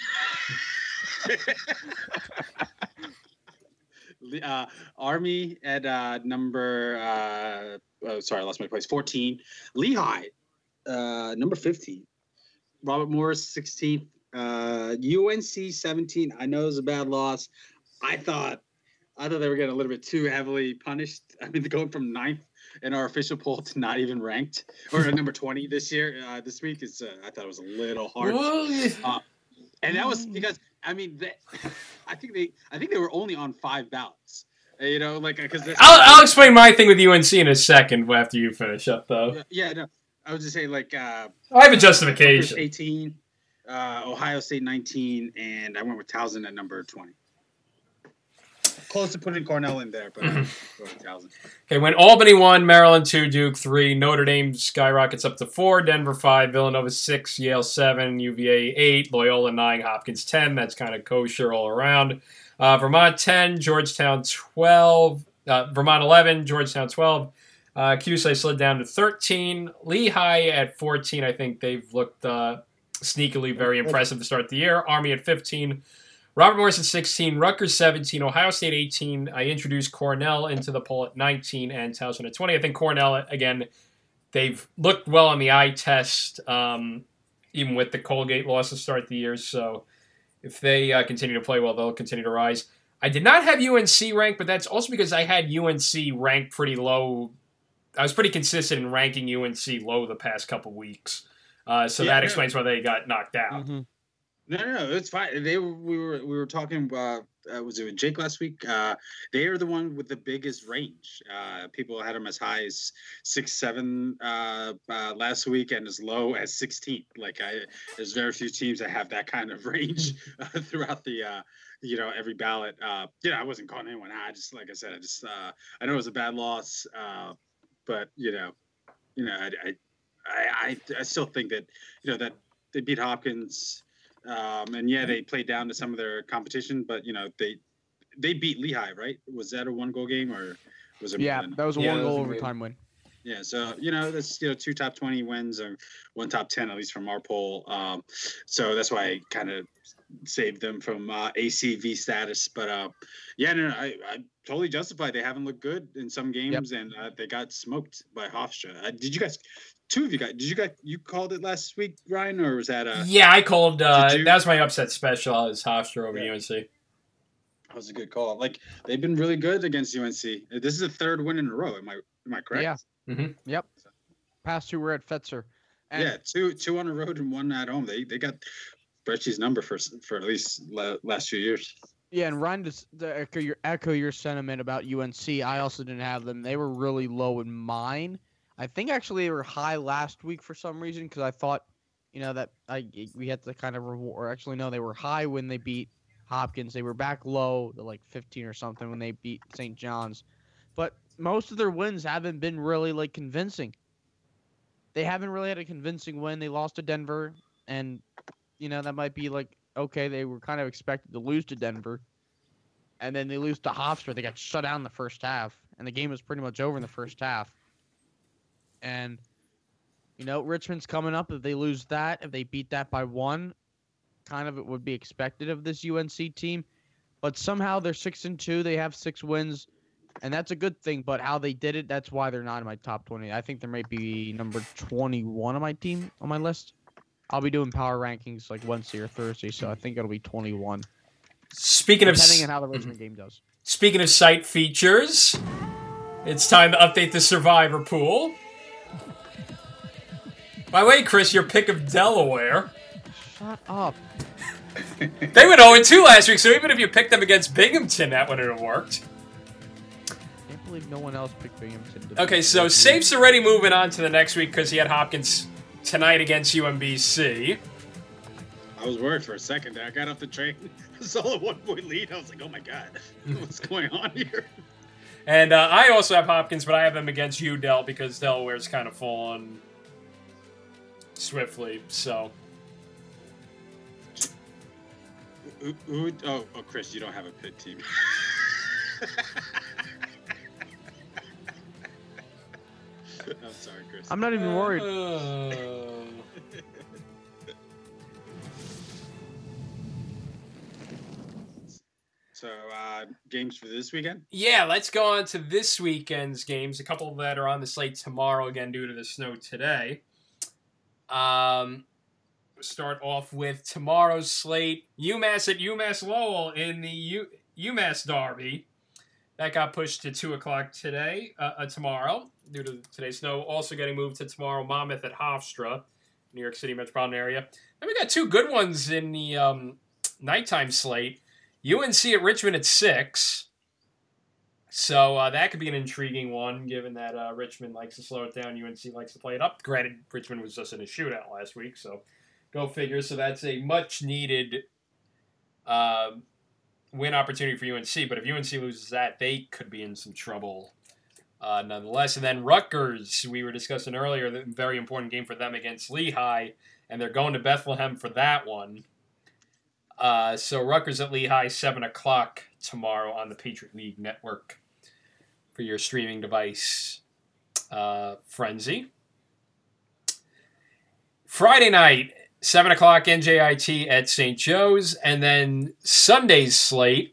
uh, Army at uh, number. Uh, oh, sorry, I lost my place. fourteen. Lehigh, uh, number fifteen. Robert Morris, sixteenth. Uh, U N C, seventeen. I know it was a bad loss. I thought, I thought they were getting a little bit too heavily punished. I mean, going from ninth in our official poll to not even ranked, or number twenty this year, uh, this week is. Uh, I thought it was a little harsh. Uh, and that was because I mean, they, I think they, I think they were only on five ballots. Uh, you know, like because I'll I'll explain my thing with U N C in a second after you finish up, though. Yeah, yeah no, I was just saying like. Uh, I have a justification. eighteen, uh, Ohio State nineteen, and I went with Towson at number twenty. Close to putting Cornell in there, but uh, Towson. Okay, when Albany won, Maryland two, Duke three, Notre Dame skyrockets up to four, Denver five, Villanova six, Yale seven, U V A eight, Loyola nine, Hopkins ten. That's kind of kosher all around. Uh, Vermont ten, Georgetown twelve, uh, Vermont eleven, Georgetown twelve. Uh, Cuse slid down to thirteen. Lehigh at fourteen. I think they've looked uh, sneakily very impressive to start the year. Army at fifteen. Robert Morris at sixteen. Rutgers seventeen. Ohio State eighteen. I introduced Cornell into the poll at nineteen and Towson at twenty. I think Cornell, again, they've looked well on the eye test, um, even with the Colgate loss to start the year. So if they uh, continue to play well, they'll continue to rise. I did not have U N C ranked, but that's also because I had U N C ranked pretty low. I was pretty consistent in ranking U N C low the past couple weeks, uh, so Yeah, that yeah. explains why they got knocked out. Mm-hmm. No, no, no, it's fine. They were, we were, we were talking. Uh, uh, was it with Jake last week? Uh, they are the one with the biggest range. Uh, people had them as high as six, seven uh, uh, last week, and as low as sixteen. Like, I, there's very few teams that have that kind of range uh, throughout the, uh, you know, every ballot. Uh, you know, I wasn't calling anyone out. I just, like I said, I just, uh, I know it was a bad loss, uh, but you know, you know, I, I, I, I still think that, you know, that they beat Hopkins. Um, and yeah, they played down to some of their competition, but you know they they beat Lehigh, right? Was that a one goal game or was it? Yeah, more than- that was a yeah, one that was goal a great- overtime win. Yeah, so you know that's you know two top twenty wins or one top ten at least from our poll. Um, so that's why I kind of saved them from uh, A C V status. But uh, yeah, no, no I, I totally justified. They haven't looked good in some games, and uh, they got smoked by Hofstra. Uh, did you guys? Two of you guys. Did you guys? You called it last week, Ryan, or was that a? Yeah, I called. Uh, Did you- that was my upset special. Is Hofstra over Yeah. U N C? That was a good call. Like they've been really good against U N C. This is the third win in a row. Am I am I correct? Yeah. Mhm. Yep. Past two were at Fetzer. And yeah, two two on the road and one at home. They they got Brecci's number for for at least la- last few years. Yeah, and Ryan, just to echo your echo your sentiment about U N C. I also didn't have them. They were really low in mine. I think actually they were high last week for some reason because I thought, you know, that I we had to kind of reward. Or actually, no, they were high when they beat Hopkins. They were back low to like fifteen or something when they beat Saint John's. But most of their wins haven't been really like convincing. They haven't really had a convincing win. They lost to Denver, and you know that might be like okay, they were kind of expected to lose to Denver, and then they lose to Hofstra. They got shut out in the first half, and the game was pretty much over in the first half. And, you know, Richmond's coming up. If they lose that, if they beat that by one, kind of it would be expected of this U N C team. But somehow they're six and two. They have six wins, and that's a good thing. But how they did it, that's why they're not in my top twenty. I think they might be number twenty-one on my team on my list. I'll be doing power rankings like Wednesday or Thursday, so I think it'll be twenty-one. Speaking of depending on how the Richmond game does. Speaking of site features, it's time to update the Survivor pool. By the way, Chris, your pick of Delaware. Shut up. They went oh and two last week, so even if you picked them against Binghamton, that wouldn't have worked. I can't believe no one else picked Binghamton. Okay, so Safe's already moving on to the next week because he had Hopkins tonight against U M B C. I was worried for a second there. I got off the train, saw a one-point lead. I was like, oh my God, what's going on here? And uh, I also have Hopkins, but I have them against U Del because Delaware's kind of fallen swiftly, so... Who, who, oh, oh, Chris, you don't have a pit team. I'm sorry, Chris. I'm not even worried. Uh, So, uh, games for this weekend? yeah, let's go on to this weekend's games. A couple that are on the slate tomorrow, again, due to the snow today. Um... Start off with tomorrow's slate. UMass at UMass Lowell in the U- UMass Derby. That got pushed to two o'clock today, uh, uh, tomorrow, due to today's snow. Also getting moved to tomorrow, Monmouth at Hofstra, New York City metropolitan area. And we got two good ones in the um, nighttime slate. U N C at Richmond at six. So uh, that could be an intriguing one, given that uh, Richmond likes to slow it down. U N C likes to play it up. Granted, Richmond was just in a shootout last week, so... Go figure. So that's a much-needed uh, win opportunity for U N C. But if U N C loses that, they could be in some trouble uh, nonetheless. And then Rutgers, we were discussing earlier, the very important game for them against Lehigh. And they're going to Bethlehem for that one. Uh, so Rutgers at Lehigh, seven o'clock tomorrow on the Patriot League Network for your streaming device, uh, Frenzy. Friday night, seven o'clock N J I T at Saint Joe's. And then Sunday's slate.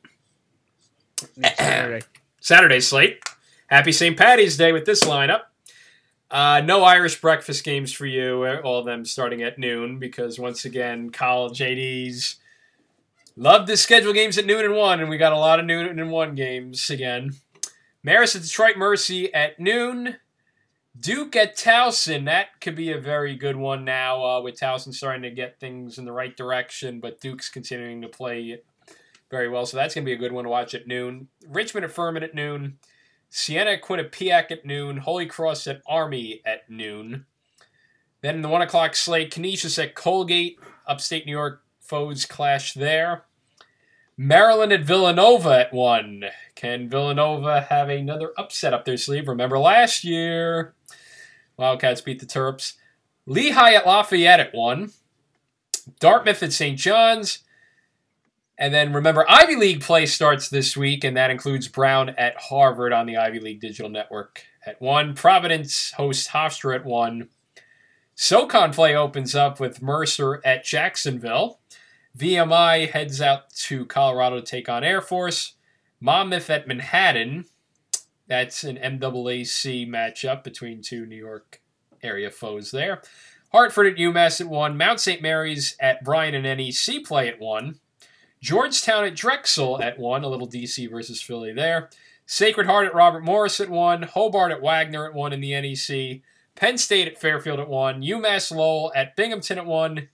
Saturday. Saturday's slate. Happy Saint Patty's Day with this lineup. Uh, no Irish breakfast games for you. All of them starting at noon because, once again, college A Ds love to schedule games at noon and one, and we got a lot of noon and one games again. Marist at Detroit Mercy at noon. Duke at Towson, that could be a very good one now uh, with Towson starting to get things in the right direction, but Duke's continuing to play very well, so that's going to be a good one to watch at noon. Richmond at Furman at noon. Siena at Quinnipiac at noon. Holy Cross at Army at noon. Then in the one o'clock slate, Canisius at Colgate. Upstate New York foes clash there. Maryland at Villanova at one. Can Villanova have another upset up their sleeve? Remember last year, Wildcats beat the Terps. Lehigh at Lafayette at one. Dartmouth at Saint John's. And then remember, Ivy League play starts this week, and that includes Brown at Harvard on the Ivy League Digital Network at one. Providence hosts Hofstra at one. SoCon play opens up with Mercer at Jacksonville. V M I heads out to Colorado to take on Air Force. Monmouth at Manhattan. That's an M A A C matchup between two New York area foes there. Hartford at UMass at one. Mount Saint Mary's at Bryan and N E C play at one. Georgetown at Drexel at one. A little D C versus Philly there. Sacred Heart at Robert Morris at one. Hobart at Wagner at one in the N E C. Penn State at Fairfield at one. UMass Lowell at Binghamton at one.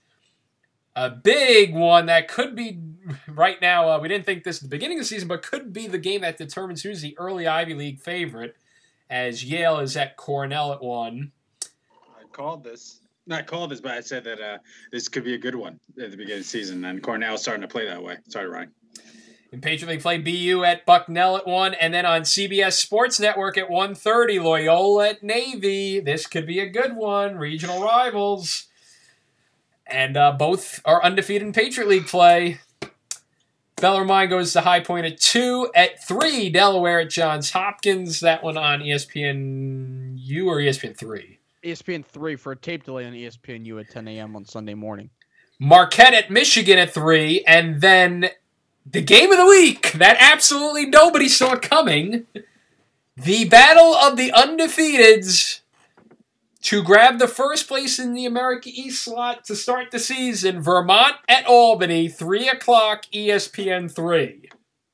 A big one that could be, right now, uh, we didn't think this at the beginning of the season, but could be the game that determines who's the early Ivy League favorite, as Yale is at Cornell at one. I called this. Not called this, but I said that uh, this could be a good one at the beginning of the season, and Cornell's starting to play that way. Sorry, Ryan. In Patriot League play, B U at Bucknell at one, and then on C B S Sports Network at one thirty, Loyola at Navy. This could be a good one. Regional rivals. And uh, both are undefeated in Patriot League play. Bellarmine goes to High Point at two. At three, Delaware at Johns Hopkins. That one on E S P N U or E S P N three? E S P N three for a tape delay on E S P N U at ten a.m. on Sunday morning. Marquette at Michigan at three. And then the game of the week that absolutely nobody saw coming. The Battle of the Undefeateds to grab the first place in the America East slot to start the season. Vermont at Albany, three o'clock, E S P N three.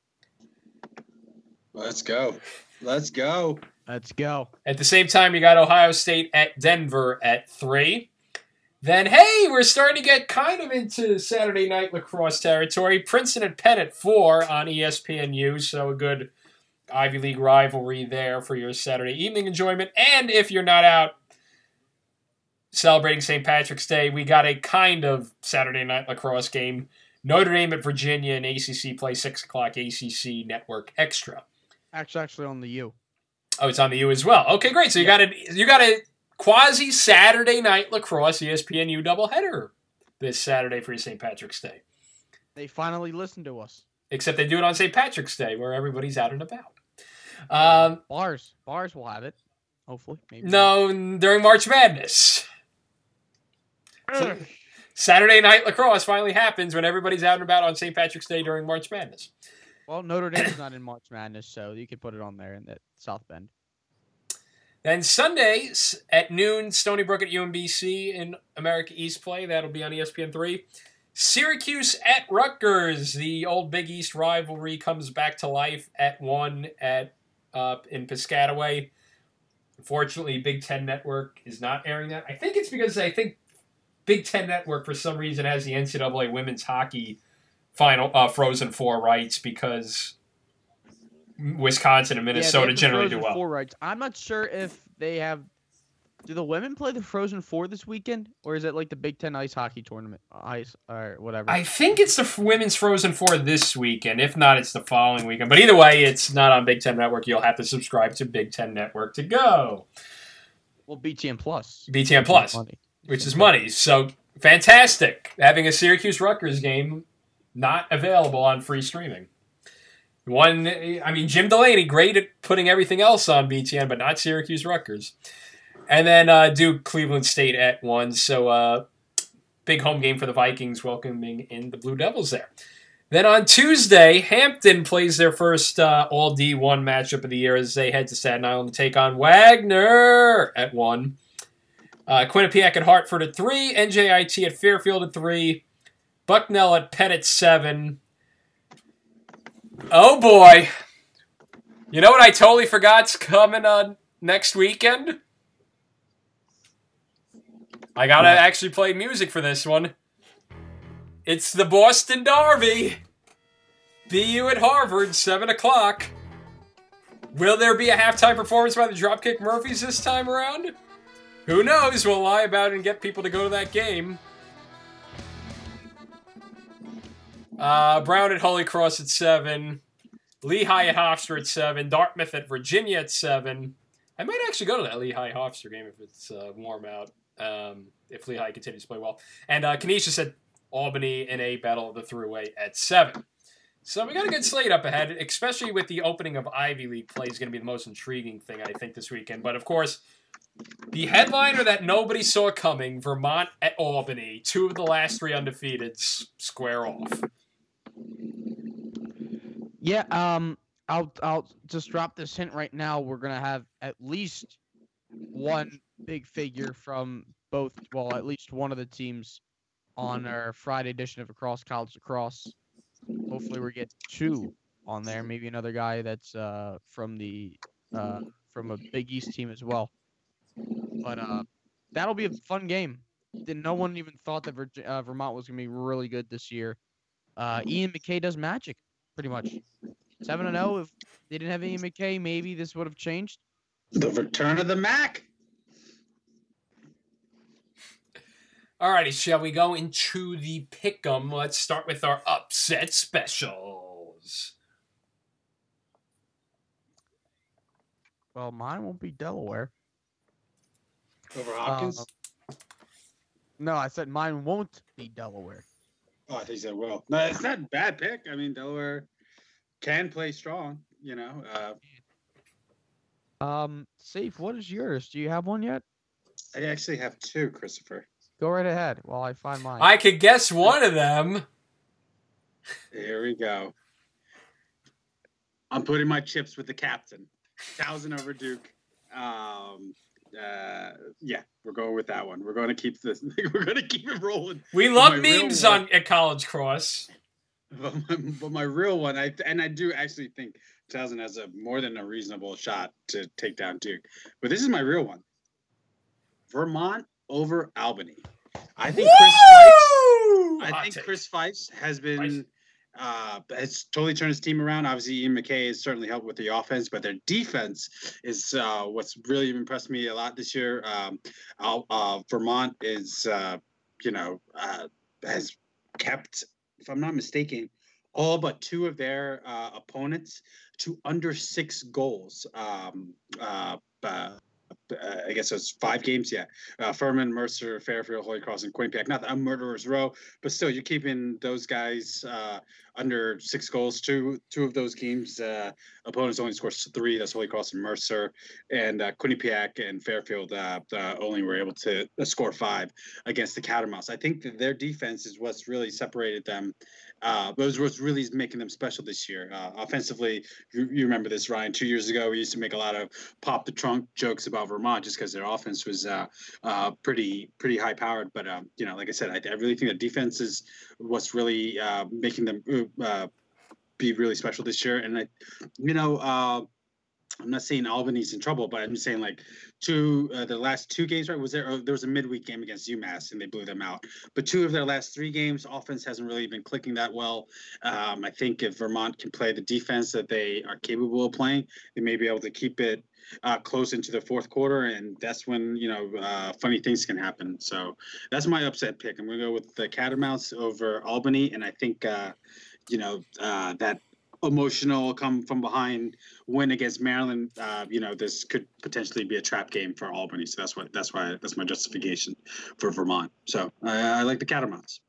Let's go. Let's go. Let's go. At the same time, you got Ohio State at Denver at three. Then, hey, we're starting to get kind of into Saturday night lacrosse territory. Princeton at Penn at four on E S P N U, so a good Ivy League rivalry there for your Saturday evening enjoyment. And if you're not out celebrating Saint Patrick's Day, we got a kind of Saturday night lacrosse game. Notre Dame at Virginia and A C C play six o'clock A C C Network Extra. Actually, actually on the U. Oh, it's on the U as well. Okay, great. So you got a you got a quasi Saturday night lacrosse E S P N U doubleheader this Saturday for your Saint Patrick's Day. They finally listened to us. Except they do it on Saint Patrick's Day, where everybody's out and about. Um, Bars, bars will have it. Hopefully, maybe. no, during March Madness. So Saturday night lacrosse finally happens when everybody's out and about on Saint Patrick's Day during March Madness. Well, Notre Dame's not in March Madness, so you could put it on there in the South Bend. Then Sundays at noon, Stony Brook at U M B C in America East play. That'll be on E S P N three. Syracuse at Rutgers. The old Big East rivalry comes back to life at one at uh, in Piscataway. Unfortunately, Big Ten Network is not airing that. I think it's because I think Big Ten Network, for some reason, has the N C double A women's hockey final uh, Frozen Four rights because Wisconsin and Minnesota yeah, generally Frozen do well. Four rights. I'm not sure if they have. Do the women play the Frozen Four this weekend, or is it like the Big Ten ice hockey tournament, ice or whatever? I think it's the f- women's Frozen Four this weekend. If not, it's the following weekend. But either way, it's not on Big Ten Network. You'll have to subscribe to Big Ten Network to go. Well, B T N Plus. B T N Plus, money. which is money. So fantastic. Having a Syracuse Rutgers game not available on free streaming. One, I mean, Jim Delaney, great at putting everything else on B T N, but not Syracuse Rutgers. And then uh, Duke Cleveland State at one. So uh, big home game for the Vikings, welcoming in the Blue Devils there. Then on Tuesday, Hampton plays their first uh, all D one matchup of the year as they head to Staten Island to take on Wagner at one. Uh, Quinnipiac at Hartford at three. N J I T at Fairfield at three. Bucknell at Penn at seven. Oh boy. You know what I totally forgot's coming on next weekend? I gotta actually play music for this one. It's the Boston Derby. B U at Harvard, seven o'clock. Will there be a halftime performance by the Dropkick Murphys this time around? Who knows? We'll lie about it and get people to go to that game. Uh, Brown at Holy Cross at seven. Lehigh at Hofstra at seven. Dartmouth at Virginia at seven. I might actually go to that Lehigh-Hofstra game if it's uh, warm out. Um, if Lehigh continues to play well. And uh, Canisius at Albany in a Battle of the Thruway at seven. So we got a good slate up ahead, especially with the opening of Ivy League play is going to be the most intriguing thing, I think, this weekend. But, of course, the headliner that nobody saw coming, Vermont at Albany, two of the last three undefeateds square off. Yeah, um, I'll I'll just drop this hint right now. We're gonna have at least one big figure from both, well, at least one of the teams on our Friday edition of Across College Lacrosse. Hopefully, we get two on there. Maybe another guy that's uh from the uh from a Big East team as well. But uh, that'll be a fun game. Then no one even thought that Virg- uh, Vermont was gonna be really good this year. Uh, Ian McKay does magic, pretty much. seven and oh. If they didn't have Ian McKay, maybe this would have changed. The return of the Mac. Alrighty, shall we go into the pick'em? Let's start with our upset specials. Well, mine won't be Delaware. Over Hopkins? Uh, No, I said mine won't be Delaware. Oh, I think you said will. No, it's not a bad pick. I mean, Delaware can play strong. You know, uh, Um, Safe, what is yours? Do you have one yet? I actually have two, Christopher. Go right ahead while I find mine. I could guess one of them. Here we go. I'm putting my chips with the captain. Thousand over Duke. Um, uh, yeah, we're going with that one. We're going to keep this. We're going to keep it rolling. We But love my real memes one- on at College Cross. But my, but my real one, I and I do actually think Towson has a more than a reasonable shot to take down Duke. But this is my real one. Vermont over Albany. I think Chris Fikes. I Hot think take. Chris Fikes has been Fikes. uh, has totally turned his team around. Obviously, Ian McKay has certainly helped with the offense, but their defense is uh, what's really impressed me a lot this year. Um, I'll- uh, Vermont is, uh, you know, uh, has kept, if I'm not mistaken, all but two of their uh, opponents to under six goals. Um, uh, uh, uh, I guess it's five games. Yeah, uh, Furman, Mercer, Fairfield, Holy Cross, and Quinnipiac. Not a murderer's row, but still, you're keeping those guys uh, under six goals. Two two of those games, uh, opponents only scored three. That's Holy Cross and Mercer, and uh, Quinnipiac and Fairfield uh, uh, only were able to uh, score five against the Catamounts. I think that their defense is what's really separated them. Uh, but it was what's really making them special this year. Uh, offensively, you, you remember this, Ryan. Two years ago, we used to make a lot of pop the trunk jokes about Vermont just because their offense was uh, uh, pretty pretty high powered. But um, you know, like I said, I, I really think the defense is what's really uh, making them uh, be really special this year. And I, you know, uh, I'm not saying Albany's in trouble, but I'm just saying like two uh, the last two games, right? Was there? Oh, there was a midweek game against UMass and they blew them out. But two of their last three games, offense hasn't really been clicking that well. Um, I think if Vermont can play the defense that they are capable of playing, they may be able to keep it uh, close into the fourth quarter, and that's when you know uh, funny things can happen. So that's my upset pick. I'm going to go with the Catamounts over Albany, and I think uh, you know uh, that. Emotional come from behind win against Maryland. Uh, you know, this could potentially be a trap game for Albany. So that's what that's why that's my justification for Vermont. So I, I like the Catamounts.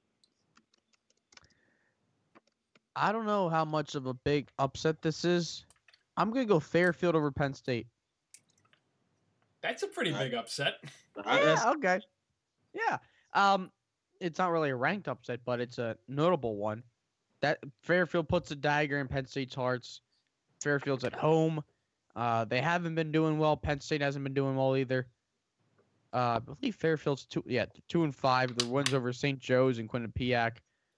I don't know how much of a big upset this is. I'm gonna go Fairfield over Penn State. That's a pretty big upset. Uh, that's- Yeah, okay. Yeah. Um, it's not really a ranked upset, but it's a notable one. That Fairfield puts a dagger in Penn State's hearts. Fairfield's at home. Uh, they haven't been doing well. Penn State hasn't been doing well either. Uh, I believe Fairfield's two, yeah, two and five. The wins over Saint Joe's and Quinnipiac.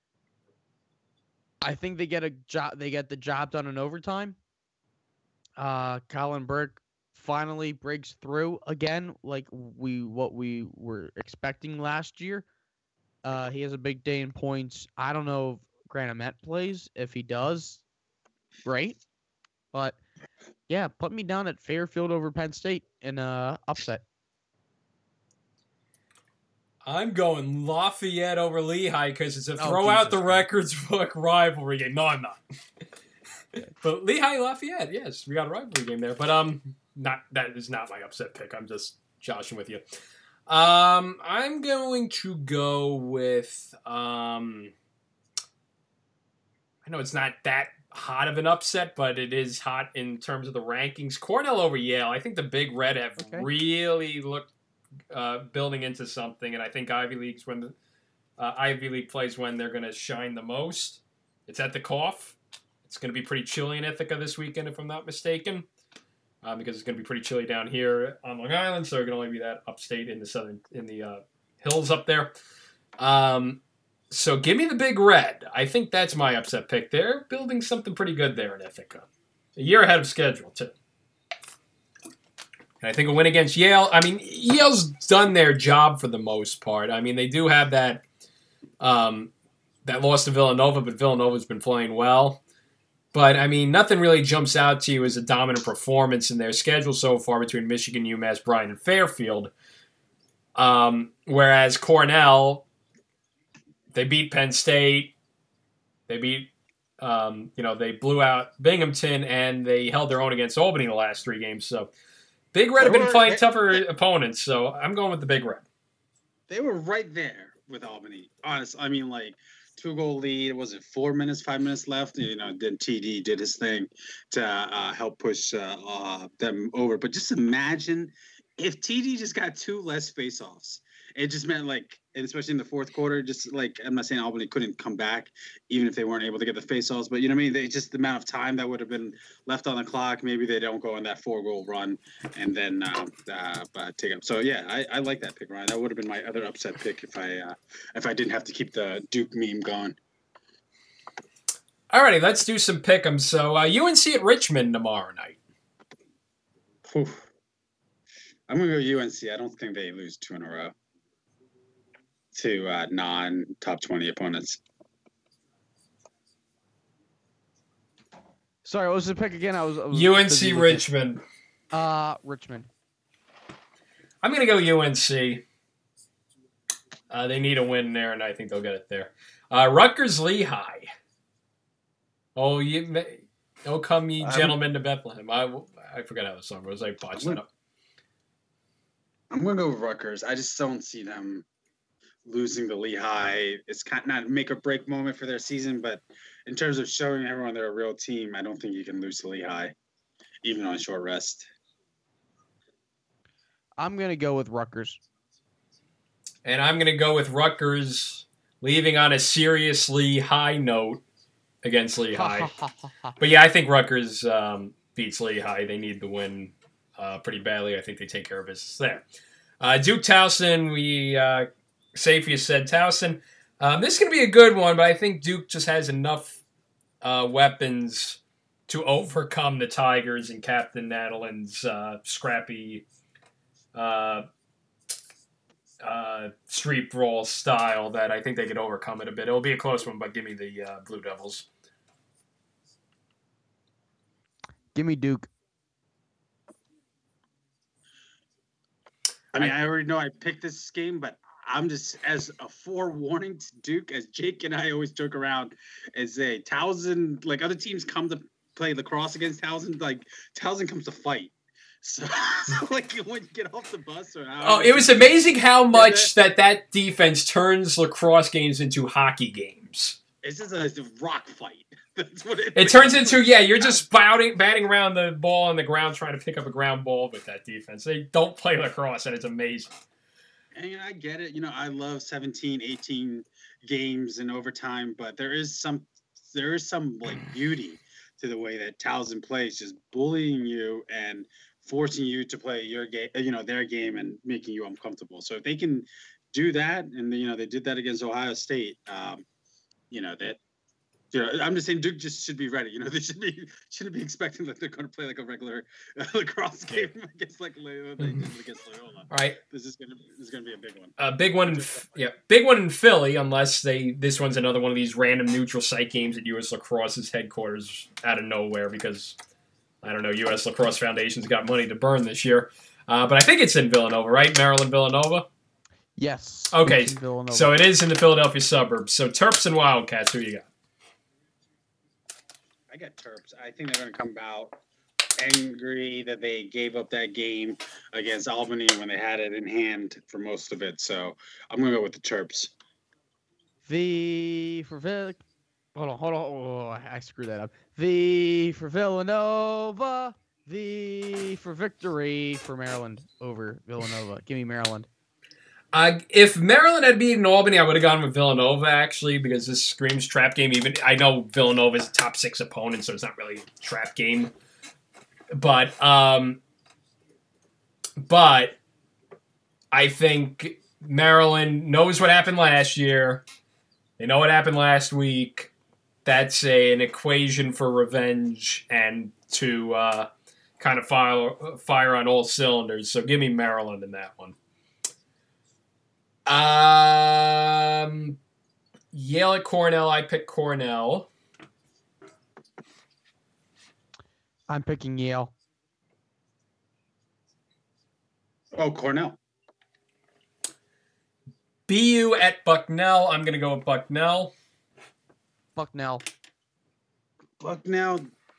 I think they get a job. They get the job done in overtime. Uh, Colin Burke finally breaks through again, like we what we were expecting last year. Uh, he has a big day in points. I don't know if Grant Met plays. If he does, great. But yeah, put me down at Fairfield over Penn State in uh upset. I'm going Lafayette over Lehigh because it's a Oh, throw out Jesus the Christ. records book rivalry game. No, I'm not. But Lehigh Lafayette, yes, we got a rivalry game there. But um, not that is not my upset pick. I'm just joshing with you. Um, I'm going to go with um. I know it's not that hot of an upset, but it is hot in terms of the rankings. Cornell over Yale. I think the Big Red have Okay. really looked uh, building into something, and I think Ivy League's when the uh, Ivy League plays when they're going to shine the most. It's at the Cough. It's going to be pretty chilly in Ithaca this weekend, if I'm not mistaken, uh, because it's going to be pretty chilly down here on Long Island. So it can only be that upstate in the southern in the uh, hills up there. Um, So give me the Big Red. I think that's my upset pick. They're building something pretty good there in Ithaca. A year ahead of schedule, too. And I think a win against Yale. I mean, Yale's done their job for the most part. I mean, they do have that um, that loss to Villanova, but Villanova's been playing well. But, I mean, nothing really jumps out to you as a dominant performance in their schedule so far between Michigan, UMass, Bryant, and Fairfield. Um, whereas Cornell... They beat Penn State. They beat, um, you know, they blew out Binghamton, and they held their own against Albany in the last three games. So, Big Red have been fighting tougher opponents. So, I'm going with the Big Red. they were right there with Albany. Honestly, I mean, like two goal lead. Was it four minutes, five minutes left? You know, then T D did his thing to uh, help push uh, uh, them over. But just imagine if T D just got two less faceoffs. It just meant like, and especially in the fourth quarter, just like I'm not saying Albany couldn't come back, even if they weren't able to get the faceoffs, but you know what I mean. They just the amount of time that would have been left on the clock. Maybe they don't go on that four goal run and then uh, uh, uh, take up. So yeah, I, I like that pick, Ryan. That would have been my other upset pick if I uh, if I didn't have to keep the Duke meme going. Alrighty, let's do some pick'ems. So uh, U N C at Richmond tomorrow night. Whew. I'm gonna go U N C. I don't think they lose two in a row to uh, non-top twenty opponents. Sorry, what was the pick again? I was, I was U N busy C with Richmond. it. Uh, Richmond. I'm going to go U N C. Uh, they need a win there, and I think they'll get it there. Uh, Rutgers Lehigh. Oh, you, oh, come ye gentlemen to Bethlehem. I, I forgot how the song was. I botched it up. I'm going to go with Rutgers. I just don't see them losing to Lehigh. It's kind of not a make or break moment for their season, but in terms of showing everyone they're a real team, I don't think you can lose to Lehigh, even on short rest. I'm going to go with Rutgers. And I'm going to go with Rutgers leaving on a seriously high note against Lehigh. But yeah, I think Rutgers um, beats Lehigh. They need the win uh, pretty badly. I think they take care of business there. Uh, Duke Towson, we uh, Safius said Towson. Um, this is going to be a good one, but I think Duke just has enough uh, weapons to overcome the Tigers and Captain Nadelin's uh, scrappy uh, uh, street brawl style that I think they could overcome it a bit. It'll be a close one, but give me the uh, Blue Devils. Give me Duke. I mean, I already know I picked this game, but I'm just, as a forewarning to Duke, as Jake and I always joke around and say, Towson, like other teams come to play lacrosse against Towson, like Towson comes to fight. So, so like when you get off the bus or oh, it was amazing how much that that defense turns lacrosse games into hockey games. It's just a, it's a rock fight. That's what it, it turns into, yeah, you're just batting, batting around the ball on the ground trying to pick up a ground ball with that defense. They don't play lacrosse, and it's amazing. And you know, I get it. You know, I love seventeen, eighteen games in overtime, but there is some there is some like beauty to the way that Towson plays, just bullying you and forcing you to play your game, you know, their game and making you uncomfortable. So if they can do that, and you know, they did that against Ohio State, um, you know, that you know, I'm just saying Duke just should be ready. You know, they should be shouldn't be expecting that they're going to play like a regular uh, lacrosse game against like Loyola. Against Loyola. All right, this is gonna this is gonna be a big one. A uh, big one, in, yeah, big one in Philly. Unless they this one's another one of these random neutral site games at U S Lacrosse's headquarters out of nowhere because I don't know, U S Lacrosse Foundation's got money to burn this year. Uh, but I think it's in Villanova, right? Maryland Villanova. Yes. Okay, so it is in the Philadelphia suburbs. So Terps and Wildcats, who you got? I got Terps. I think they're going to come out angry that they gave up that game against Albany when they had it in hand for most of it. So I'm going to go with the Terps. V for Vic. Hold on, hold on. Oh, I screwed that up. V for Villanova. V for victory for Maryland over Villanova. Give me Maryland. Uh, if Maryland had beaten Albany, I would have gone with Villanova, actually, because this screams trap game. Even I know Villanova is a top six opponent, so it's not really a trap game. But, um, but I think Maryland knows what happened last year. They know what happened last week. That's a, an equation for revenge and to uh, kind of fire, fire on all cylinders. So give me Maryland in that one. Um, Yale at Cornell. I picked Cornell. I'm picking Yale. Oh, Cornell. B U at Bucknell. I'm going to go with Bucknell. Bucknell. Bucknell.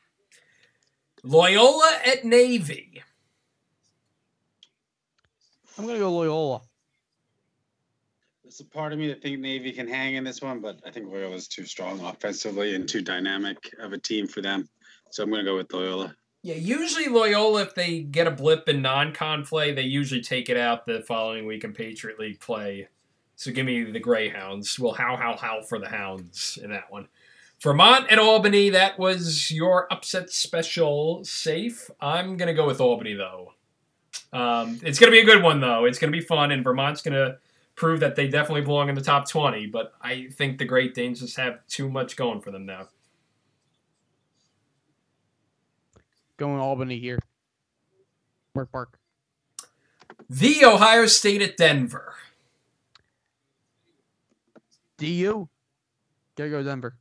Loyola at Navy. I'm going to go Loyola. There's a part of me that think Navy can hang in this one, but I think Loyola's too strong offensively and too dynamic of a team for them. So I'm going to go with Loyola. Yeah, usually Loyola, if they get a blip in non-con play, they usually take it out the following week in Patriot League play. So give me the Greyhounds. Well, how, how, how for the Hounds in that one. Vermont and Albany, that was your upset special safe. I'm going to go with Albany, though. Um, it's going to be a good one, though. It's going to be fun, and Vermont's going to prove that they definitely belong in the top twenty, but I think the Great Danes just have too much going for them now. Going Albany here. Bark, bark. The Ohio State at Denver. D U. Gotta go Denver.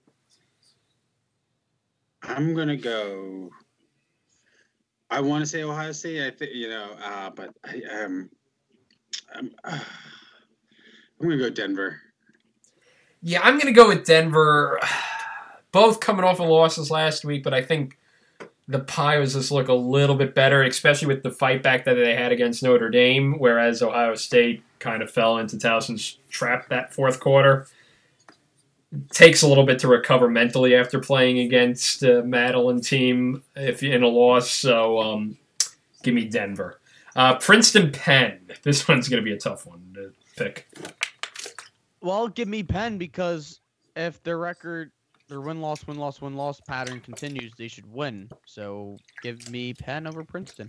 I'm going to go... I want to say Ohio State, I think, you know, uh, but I, um, I'm, uh, I'm going to go Denver. Yeah, I'm going to go with Denver. Both coming off of losses last week, but I think the Pios just look a little bit better, especially with the fight back that they had against Notre Dame, whereas Ohio State kind of fell into Towson's trap that fourth quarter. It takes a little bit to recover mentally after playing against a Madeline team if in a loss, so um, give me Denver. Uh, Princeton Penn. This one's going to be a tough one to pick. Well, give me Penn because if their record, their win-loss, win-loss, win-loss pattern continues, they should win. So give me Penn over Princeton.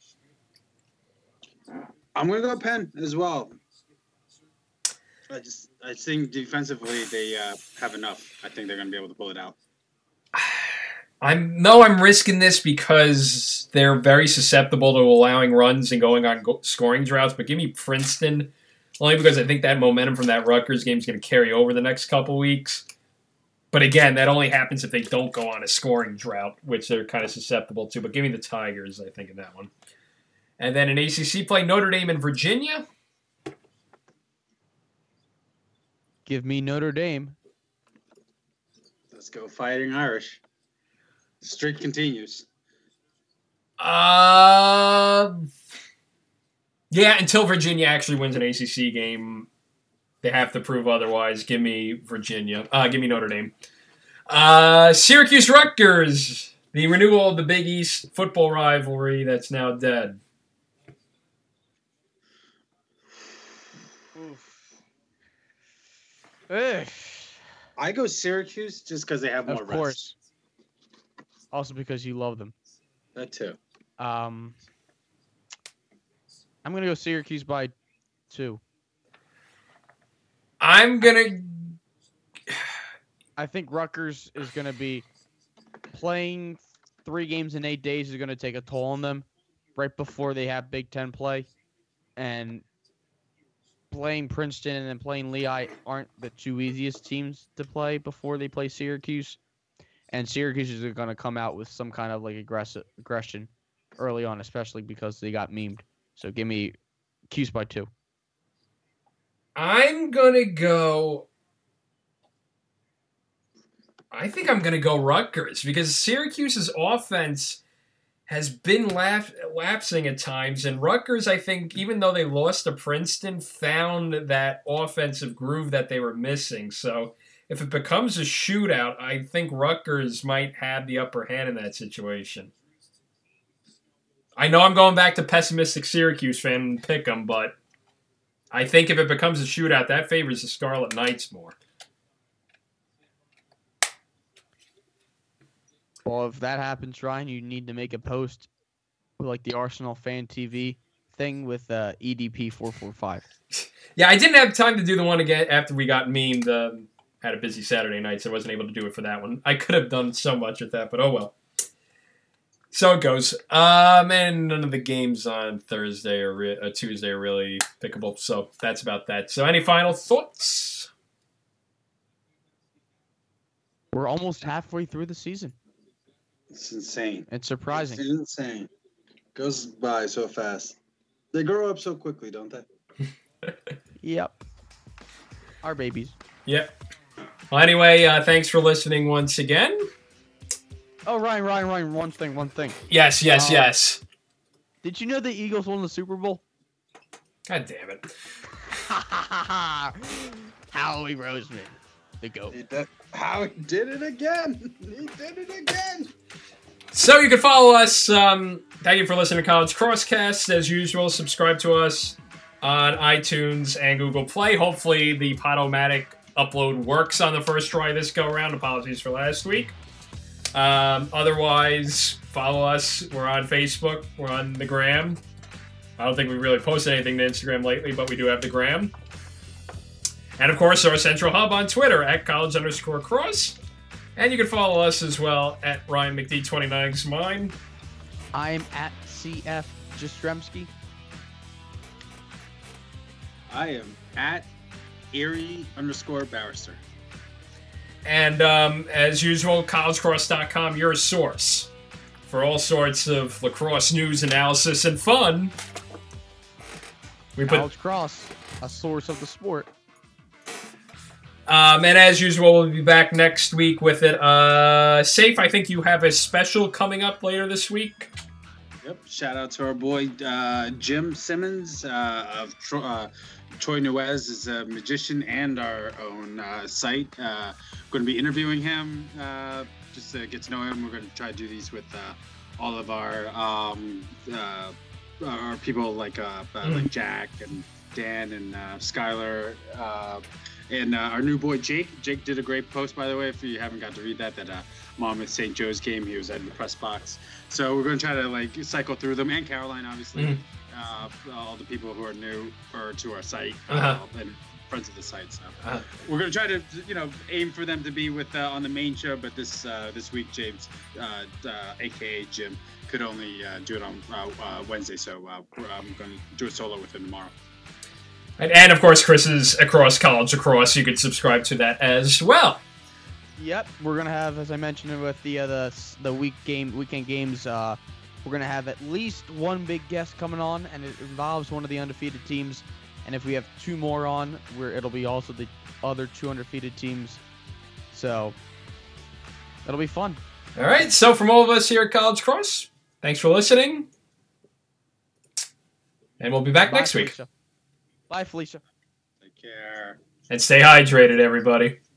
I'm going to go Penn as well. I just I think defensively they uh, have enough. I think they're going to be able to pull it out. I'm no, I'm risking this because they're very susceptible to allowing runs and going on go- scoring droughts. But give me Princeton, only because I think that momentum from that Rutgers game is going to carry over the next couple weeks. But again, that only happens if they don't go on a scoring drought, which they're kind of susceptible to. But give me the Tigers, I think, in that one. And then in A C C play, Notre Dame and Virginia. Give me Notre Dame. Let's go Fighting Irish. The streak continues. Uh, yeah, until Virginia actually wins an A C C game, they have to prove otherwise. Give me Virginia. Uh, give me Notre Dame. Uh, Syracuse Rutgers, the renewal of the Big East football rivalry that's now dead. Ugh. I go Syracuse just because they have more Of rest. course. Also because you love them. That too. Um, I'm gonna go Syracuse by two. I'm gonna. I think Rutgers is gonna be playing three games in eight days is gonna take a toll on them right before they have Big Ten play, and playing Princeton and then playing Lehigh aren't the two easiest teams to play before they play Syracuse. And Syracuse is going to come out with some kind of like aggressive aggression early on, especially because they got memed. So give me Cuse by two. I'm gonna go. I think I'm gonna go Rutgers because Syracuse's offense has been lap- lapsing at times, and Rutgers, I think, even though they lost to Princeton, found that offensive groove that they were missing. So if it becomes a shootout, I think Rutgers might have the upper hand in that situation. I know I'm going back to pessimistic Syracuse fan and pick them, but I think if it becomes a shootout, that favors the Scarlet Knights more. Well, if that happens, Ryan, you need to make a post with like the Arsenal Fan T V thing with uh, E D P four forty-five. Yeah, I didn't have time to do the one again after we got memed. Um, had a busy Saturday night, so I wasn't able to do it for that one. I could have done so much with that, but oh well. So it goes. Um, and none of the games on Thursday or re- uh, Tuesday are really pickable, so that's about that. So any final thoughts? We're almost halfway through the season. It's insane. It's surprising. It's insane. Goes by so fast. They grow up so quickly, don't they? Yep. Our babies. Yep. Well, anyway, uh, thanks for listening once again. Oh, Ryan, Ryan, Ryan, one thing, one thing. Yes, yes, Um, yes. Did you know the Eagles won the Super Bowl? God damn it. Howie Roseman, the GOAT. He did- How he did it again. He did it again. So you can follow us. Um, thank you for listening to College Crosscast. As usual, subscribe to us on iTunes and Google Play. Hopefully the Podomatic upload works on the first try this go around. Apologies for last week. Um, otherwise, follow us. We're on Facebook. We're on the Gram. I don't think we really posted anything to Instagram lately, but we do have the Gram. And of course, our central hub on Twitter at college underscore cross. And you can follow us as well at Ryan McD twenty-nine is mine. I'm at C F Jastrzemski. I am at Erie underscore Barrister. And um, as usual, college cross dot com, your source for all sorts of lacrosse news, analysis, and fun. We put, College Cross, a source of the sport. um, and as usual, we'll be back next week with it. Uh, Safe, I think you have a special coming up later this week. Yep. Shout out to our boy uh, Jim Simmons uh, of Tro- uh, Troy Nuez is a magician and our own uh, site. Uh, going to be interviewing him uh, just to get to know him. We're going to try to do these with uh, all of our um, uh, our people like uh, uh, Mm. like Jack and Dan and uh, Skylar. Uh, and uh, our new boy Jake. Jake did a great post, by the way. If you haven't got to read that, that uh, Mom at Saint Joe's game, he was at the press box. So we're going to try to like cycle through them, and Caroline, obviously, Mhm. uh, all the people who are new or to our site Uh-huh. uh, and friends of the site. So Uh-huh. we're going to try to, you know, aim for them to be with uh, on the main show. But this uh, this week, James, uh, uh, aka Jim, could only uh, do it on uh, uh, Wednesday. So uh, I'm going to do a solo with him tomorrow. And, and of course, Chris is Across College Across. You can subscribe to that as well. Yep, we're gonna have, as I mentioned with the uh, the the week game weekend games, uh, we're gonna have at least one big guest coming on, and it involves one of the undefeated teams. And if we have two more on, where it'll be also the other two undefeated teams. So it'll be fun. All right. So from all of us here at College Cross, thanks for listening. And we'll be back Bye, next week. Felicia. Bye, Felicia. Take care. And stay hydrated, everybody.